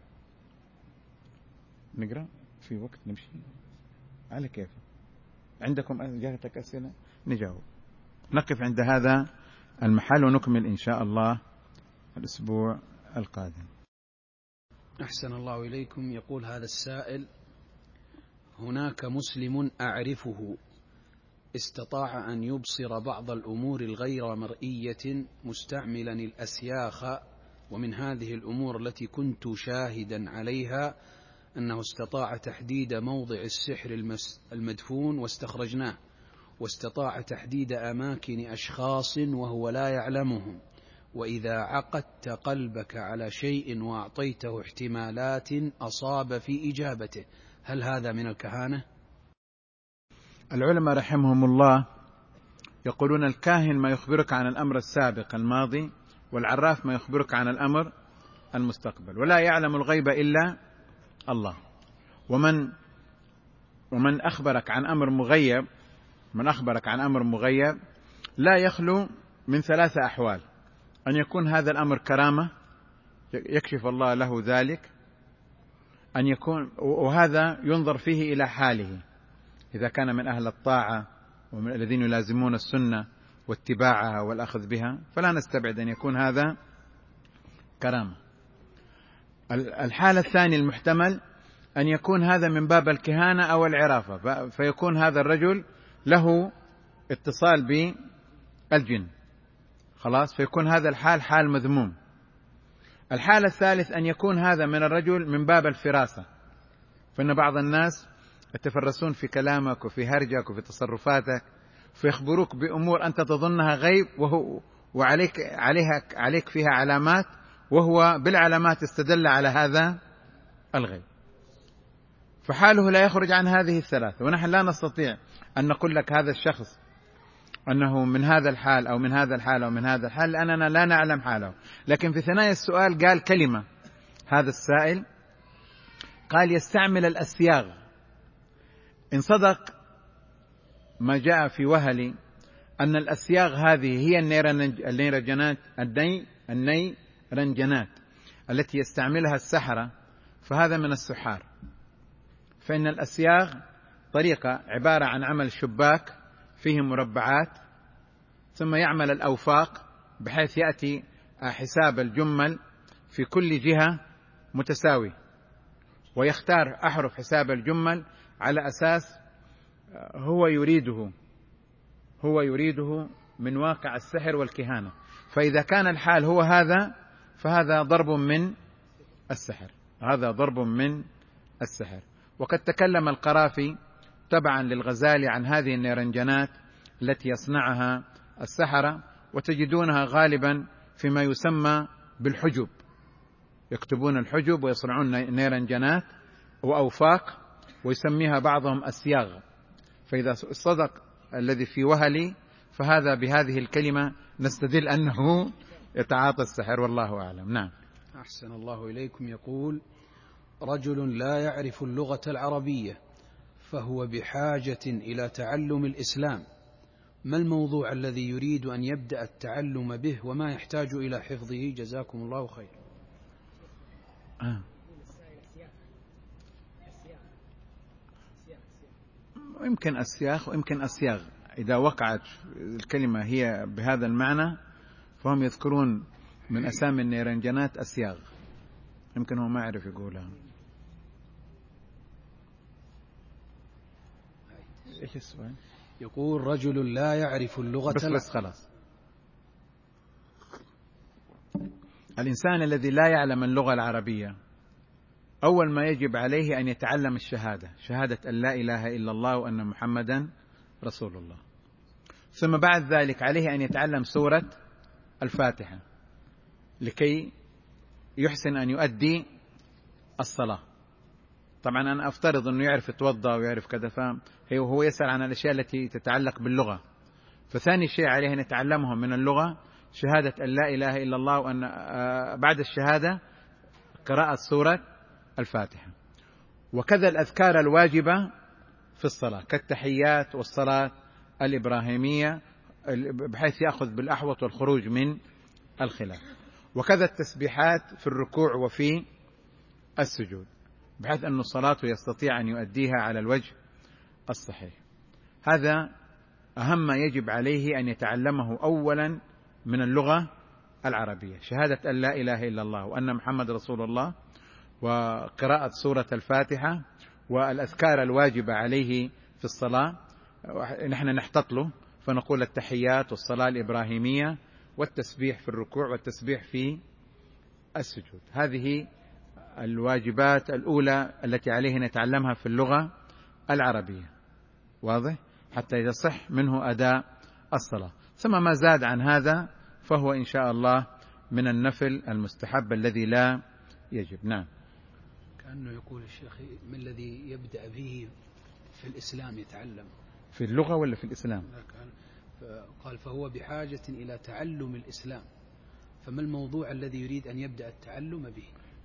نقرأ في وقت نمشي على كيف. عندكم جاءتك أسئلة نجاوب. نقف عند هذا المحل ونكمل إن شاء الله الأسبوع القادم. أحسن الله إليكم. يقول هذا السائل: هناك مسلم أعرفه استطاع أن يبصر بعض الأمور الغير مرئية مستعملا الأسياخ، ومن هذه الأمور التي كنت شاهدا عليها أنه استطاع تحديد موضع السحر المدفون واستخرجناه، واستطاع تحديد أماكن أشخاص وهو لا يعلمهم، وإذا عقدت قلبك على شيء وأعطيته احتمالات أصاب في إجابته، هل هذا من الكهانة؟ العلماء رحمهم الله يقولون: الكاهن ما يخبرك عن الأمر السابق الماضي، والعراف ما يخبرك عن الأمر المستقبل، ولا يعلم الغيب إلا الله. ومن ومن أخبرك عن أمر مغيب من أخبرك عن أمر مغيب لا يخلو من ثلاثة أحوال: أن يكون هذا الأمر كرامة يكشف الله له ذلك، أن يكون وهذا ينظر فيه إلى حاله، إذا كان من أهل الطاعة ومن الذين يلازمون السنة واتباعها والأخذ بها فلا نستبعد أن يكون هذا كرامة. الحالة الثانية المحتمل أن يكون هذا من باب الكهانة أو العرافة، فيكون هذا الرجل له اتصال بالجن، خلاص، فيكون هذا الحال حال مذموم. الحالة الثالث أن يكون هذا من الرجل من باب الفراسة، فإن بعض الناس يتفرسون في كلامك وفي هرجك وفي تصرفاتك فيخبروك بأمور أنت تظنها غيب وهو وعليك عليها عليك فيها علامات، وهو بالعلامات استدل على هذا الغيب، فحاله لا يخرج عن هذه الثلاثة. ونحن لا نستطيع أن نقول لك هذا الشخص أنه من هذا الحال أو من هذا الحال أو من هذا الحال لأننا لا نعلم حاله. لكن في ثنايا السؤال قال كلمة، هذا السائل قال يستعمل الأسياغ. إن صدق ما جاء في وهلي أن الأسياغ هذه هي النيرنجنات الني النيرنجنات التي يستعملها السحرة، فهذا من السحار. فإن الأسياغ طريقة عبارة عن عمل شباك فيه مربعات، ثم يعمل الأوفاق بحيث يأتي حساب الجمل في كل جهة متساوي، ويختار أحرف حساب الجمل على أساس هو يريده هو يريده من واقع السحر والكهانة. فإذا كان الحال هو هذا فهذا ضرب من السحر، هذا ضرب من السحر. وقد تكلم القرافي تبعا للغزالي عن هذه النيرنجنات التي يصنعها السحرة، وتجدونها غالبا فيما يسمى بالحجب، يكتبون الحجب ويصنعون نيرنجنات وأوفاق ويسميها بعضهم أسياغ. فإذا صدق الذي في وهلي فهذا بهذه الكلمة نستدل أنه يتعاطى السحر، والله أعلم. نعم. أحسن الله إليكم. يقول: رجل لا يعرف اللغة العربية فهو بحاجة إلى تعلم الإسلام، ما الموضوع الذي يريد أن يبدأ التعلم به وما يحتاج إلى حفظه؟ جزاكم الله خير. آه. يمكن أسياخ ويمكن أسياغ، إذا وقعت الكلمة هي بهذا المعنى فهم يذكرون من أسامي النيرنجنات أسياغ، يمكن هو ما يعرف يقولها. إيش السؤال؟ يقول: رجل لا يعرف اللغة بس بس خلاص. الإنسان الذي لا يعلم اللغة العربية أول ما يجب عليه أن يتعلم الشهادة، شهادة أن لا إله إلا الله وأن محمدا رسول الله. ثم بعد ذلك عليه أن يتعلم سورة الفاتحة لكي يحسن أن يؤدي الصلاة. طبعا أنا أفترض أنه يعرف يتوضأ ويعرف كذا، فهو يسأل عن الأشياء التي تتعلق باللغة. فثاني شيء عليه أن يتعلمه من اللغة شهادة أن لا إله إلا الله، وأن بعد الشهادة قراءة سورة الفاتحة، وكذا الأذكار الواجبة في الصلاة كالتحيات والصلاة الإبراهيمية بحيث يأخذ بالأحوط والخروج من الخلاف، وكذا التسبيحات في الركوع وفي السجود بحيث أن صلاته يستطيع أن يؤديها على الوجه الصحيح. هذا أهم ما يجب عليه أن يتعلمه أولا من اللغة العربية، شهادة أن لا إله إلا الله وأن محمد رسول الله، وقراءة سورة الفاتحة، والأذكار الواجبة عليه في الصلاة. نحن نحتط له فنقول التحيات والصلاة الإبراهيمية والتسبيح في الركوع والتسبيح في السجود. هذه الواجبات الأولى التي عليه نتعلمها في اللغة العربية، واضح، حتى يصح منه أداء الصلاة. ثم ما زاد عن هذا فهو إن شاء الله من النفل المستحب الذي لا يجب. نعم. كأنه يقول الشيخ: ما الذي يبدأ به في الإسلام يتعلم؟ في اللغة ولا في الإسلام؟ قال: فهو بحاجة إلى تعلم الإسلام، فما الموضوع الذي يريد أن يبدأ التعلم به؟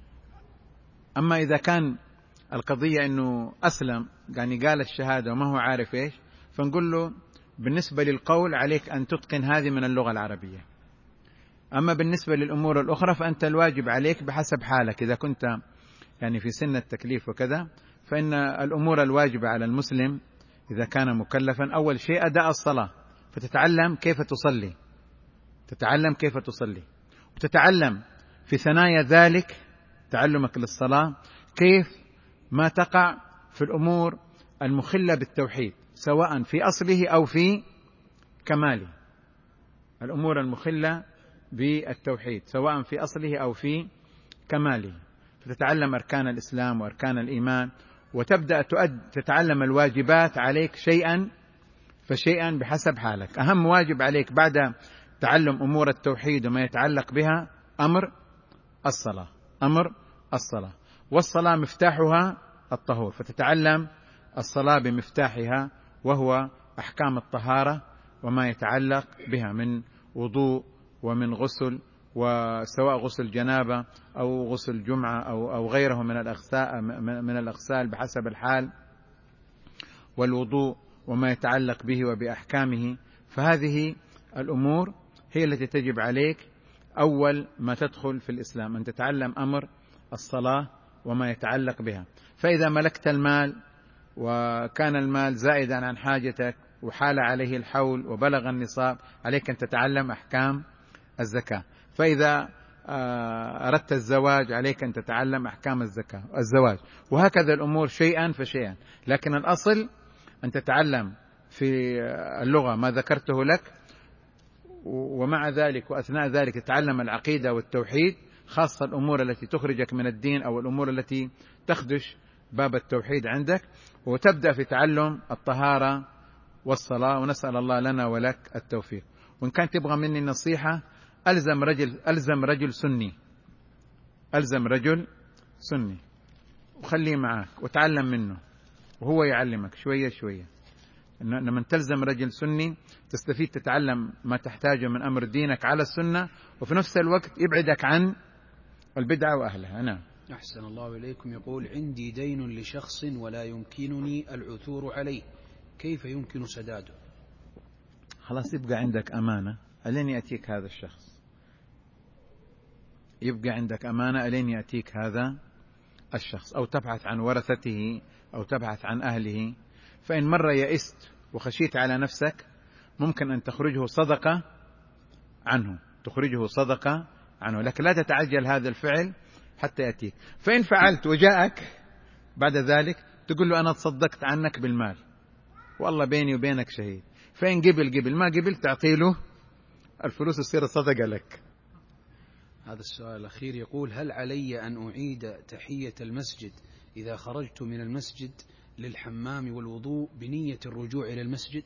أما إذا كان القضية أنه أسلم يعني قال الشهادة وما هو عارف إيش، فنقول له بالنسبة للقول عليك أن تتقن هذه من اللغة العربية. أما بالنسبة للأمور الأخرى فأنت الواجب عليك بحسب حالك، إذا كنت يعني في سن التكليف وكذا، فإن الأمور الواجبة على المسلم إذا كان مكلفا أول شيء أداء الصلاة، فتتعلم كيف تصلي، تتعلم كيف تصلي، وتتعلم في ثنايا ذلك تعلمك للصلاة كيف ما تقع في الأمور المخلة بالتوحيد سواء في أصله أو في كماله، الأمور المخلة بالتوحيد سواء في أصله أو في كماله، فتتعلم أركان الإسلام وأركان الإيمان، وتبدأ تؤد تتعلم الواجبات عليك شيئا فشيئا بحسب حالك. أهم واجب عليك بعد تعلم أمور التوحيد وما يتعلق بها أمر الصلاة، أمر الصلاة، والصلاة مفتاحها الطهور، فتتعلم الصلاة بمفتاحها وهو أحكام الطهارة وما يتعلق بها من وضوء ومن غسل، وسواء غسل جنابة أو غسل جمعة أو أو غيره من الأغسال من الأغسال بحسب الحال، والوضوء وما يتعلق به وبأحكامه. فهذه الأمور هي التي تجب عليك أول ما تدخل في الإسلام، أن تتعلم أمر الصلاة وما يتعلق بها. فإذا ملكت المال وكان المال زائدا عن حاجتك وحال عليه الحول وبلغ النصاب، عليك أن تتعلم أحكام الزكاة. فإذا أردت الزواج عليك أن تتعلم أحكام الزكاة الزواج، وهكذا الأمور شيئا فشيئا. لكن الأصل أن تتعلم في اللغة ما ذكرته لك، ومع ذلك وأثناء ذلك تتعلم العقيدة والتوحيد، خاصة الأمور التي تخرجك من الدين أو الأمور التي تخدش باب التوحيد عندك، وتبدأ في تعلم الطهارة والصلاة، ونسأل الله لنا ولك التوفيق. وإن كان تبغى مني نصيحة، ألزم رجل ألزم رجل سني ألزم رجل سني وخليه معك وتعلم منه وهو يعلمك شوية شوية. لما تلزم رجل سني تستفيد، تتعلم ما تحتاجه من أمر دينك على السنة، وفي نفس الوقت يبعدك عن البدعة وأهلها. نعم. أحسن الله إليكم. يقول: عندي دين لشخص ولا يمكنني العثور عليه، كيف يمكن سداده؟ خلاص، يبقى عندك أمانة ألين يأتيك هذا الشخص، يبقى عندك أمانة ألين يأتيك هذا الشخص، أو تبحث عن ورثته أو تبحث عن أهله. فإن مرة يئست وخشيت على نفسك ممكن أن تخرجه صدقة عنه تخرجه صدقة عنه لكن لا تتعجل هذا الفعل حتى يأتيك. فإن فعلت وجاءك بعد ذلك تقول له أنا تصدقت عنك بالمال والله بيني وبينك شهيد. فإن قبل قبل، ما قبل تعطي له الفلوس تصير صدقة لك. هذا السؤال الأخير يقول: هل علي أن أعيد تحية المسجد إذا خرجت من المسجد للحمام والوضوء بنية الرجوع إلى المسجد؟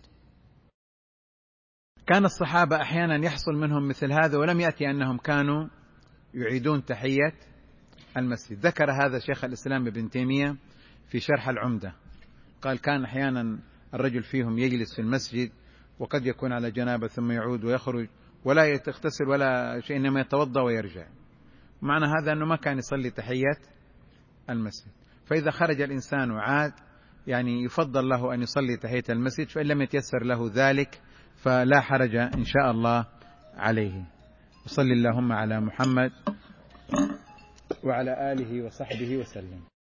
كان الصحابة أحيانا يحصل منهم مثل هذا، ولم يأتي أنهم كانوا يعيدون تحية المسجد. ذكر هذا شيخ الإسلام ابن تيمية في شرح العمدة، قال كان أحيانا الرجل فيهم يجلس في المسجد وقد يكون على جنابة ثم يعود ويخرج ولا يغتسل ولا شيء، إنما يتوضأ ويرجع. معنى هذا أنه ما كان يصلي تحية المسجد. فإذا خرج الإنسان وعاد يعني يفضل له أن يصلي تحية المسجد، فإن لم يتيسر له ذلك فلا حرج إن شاء الله عليه. وصلي اللهم على محمد وعلى آله وصحبه وسلم.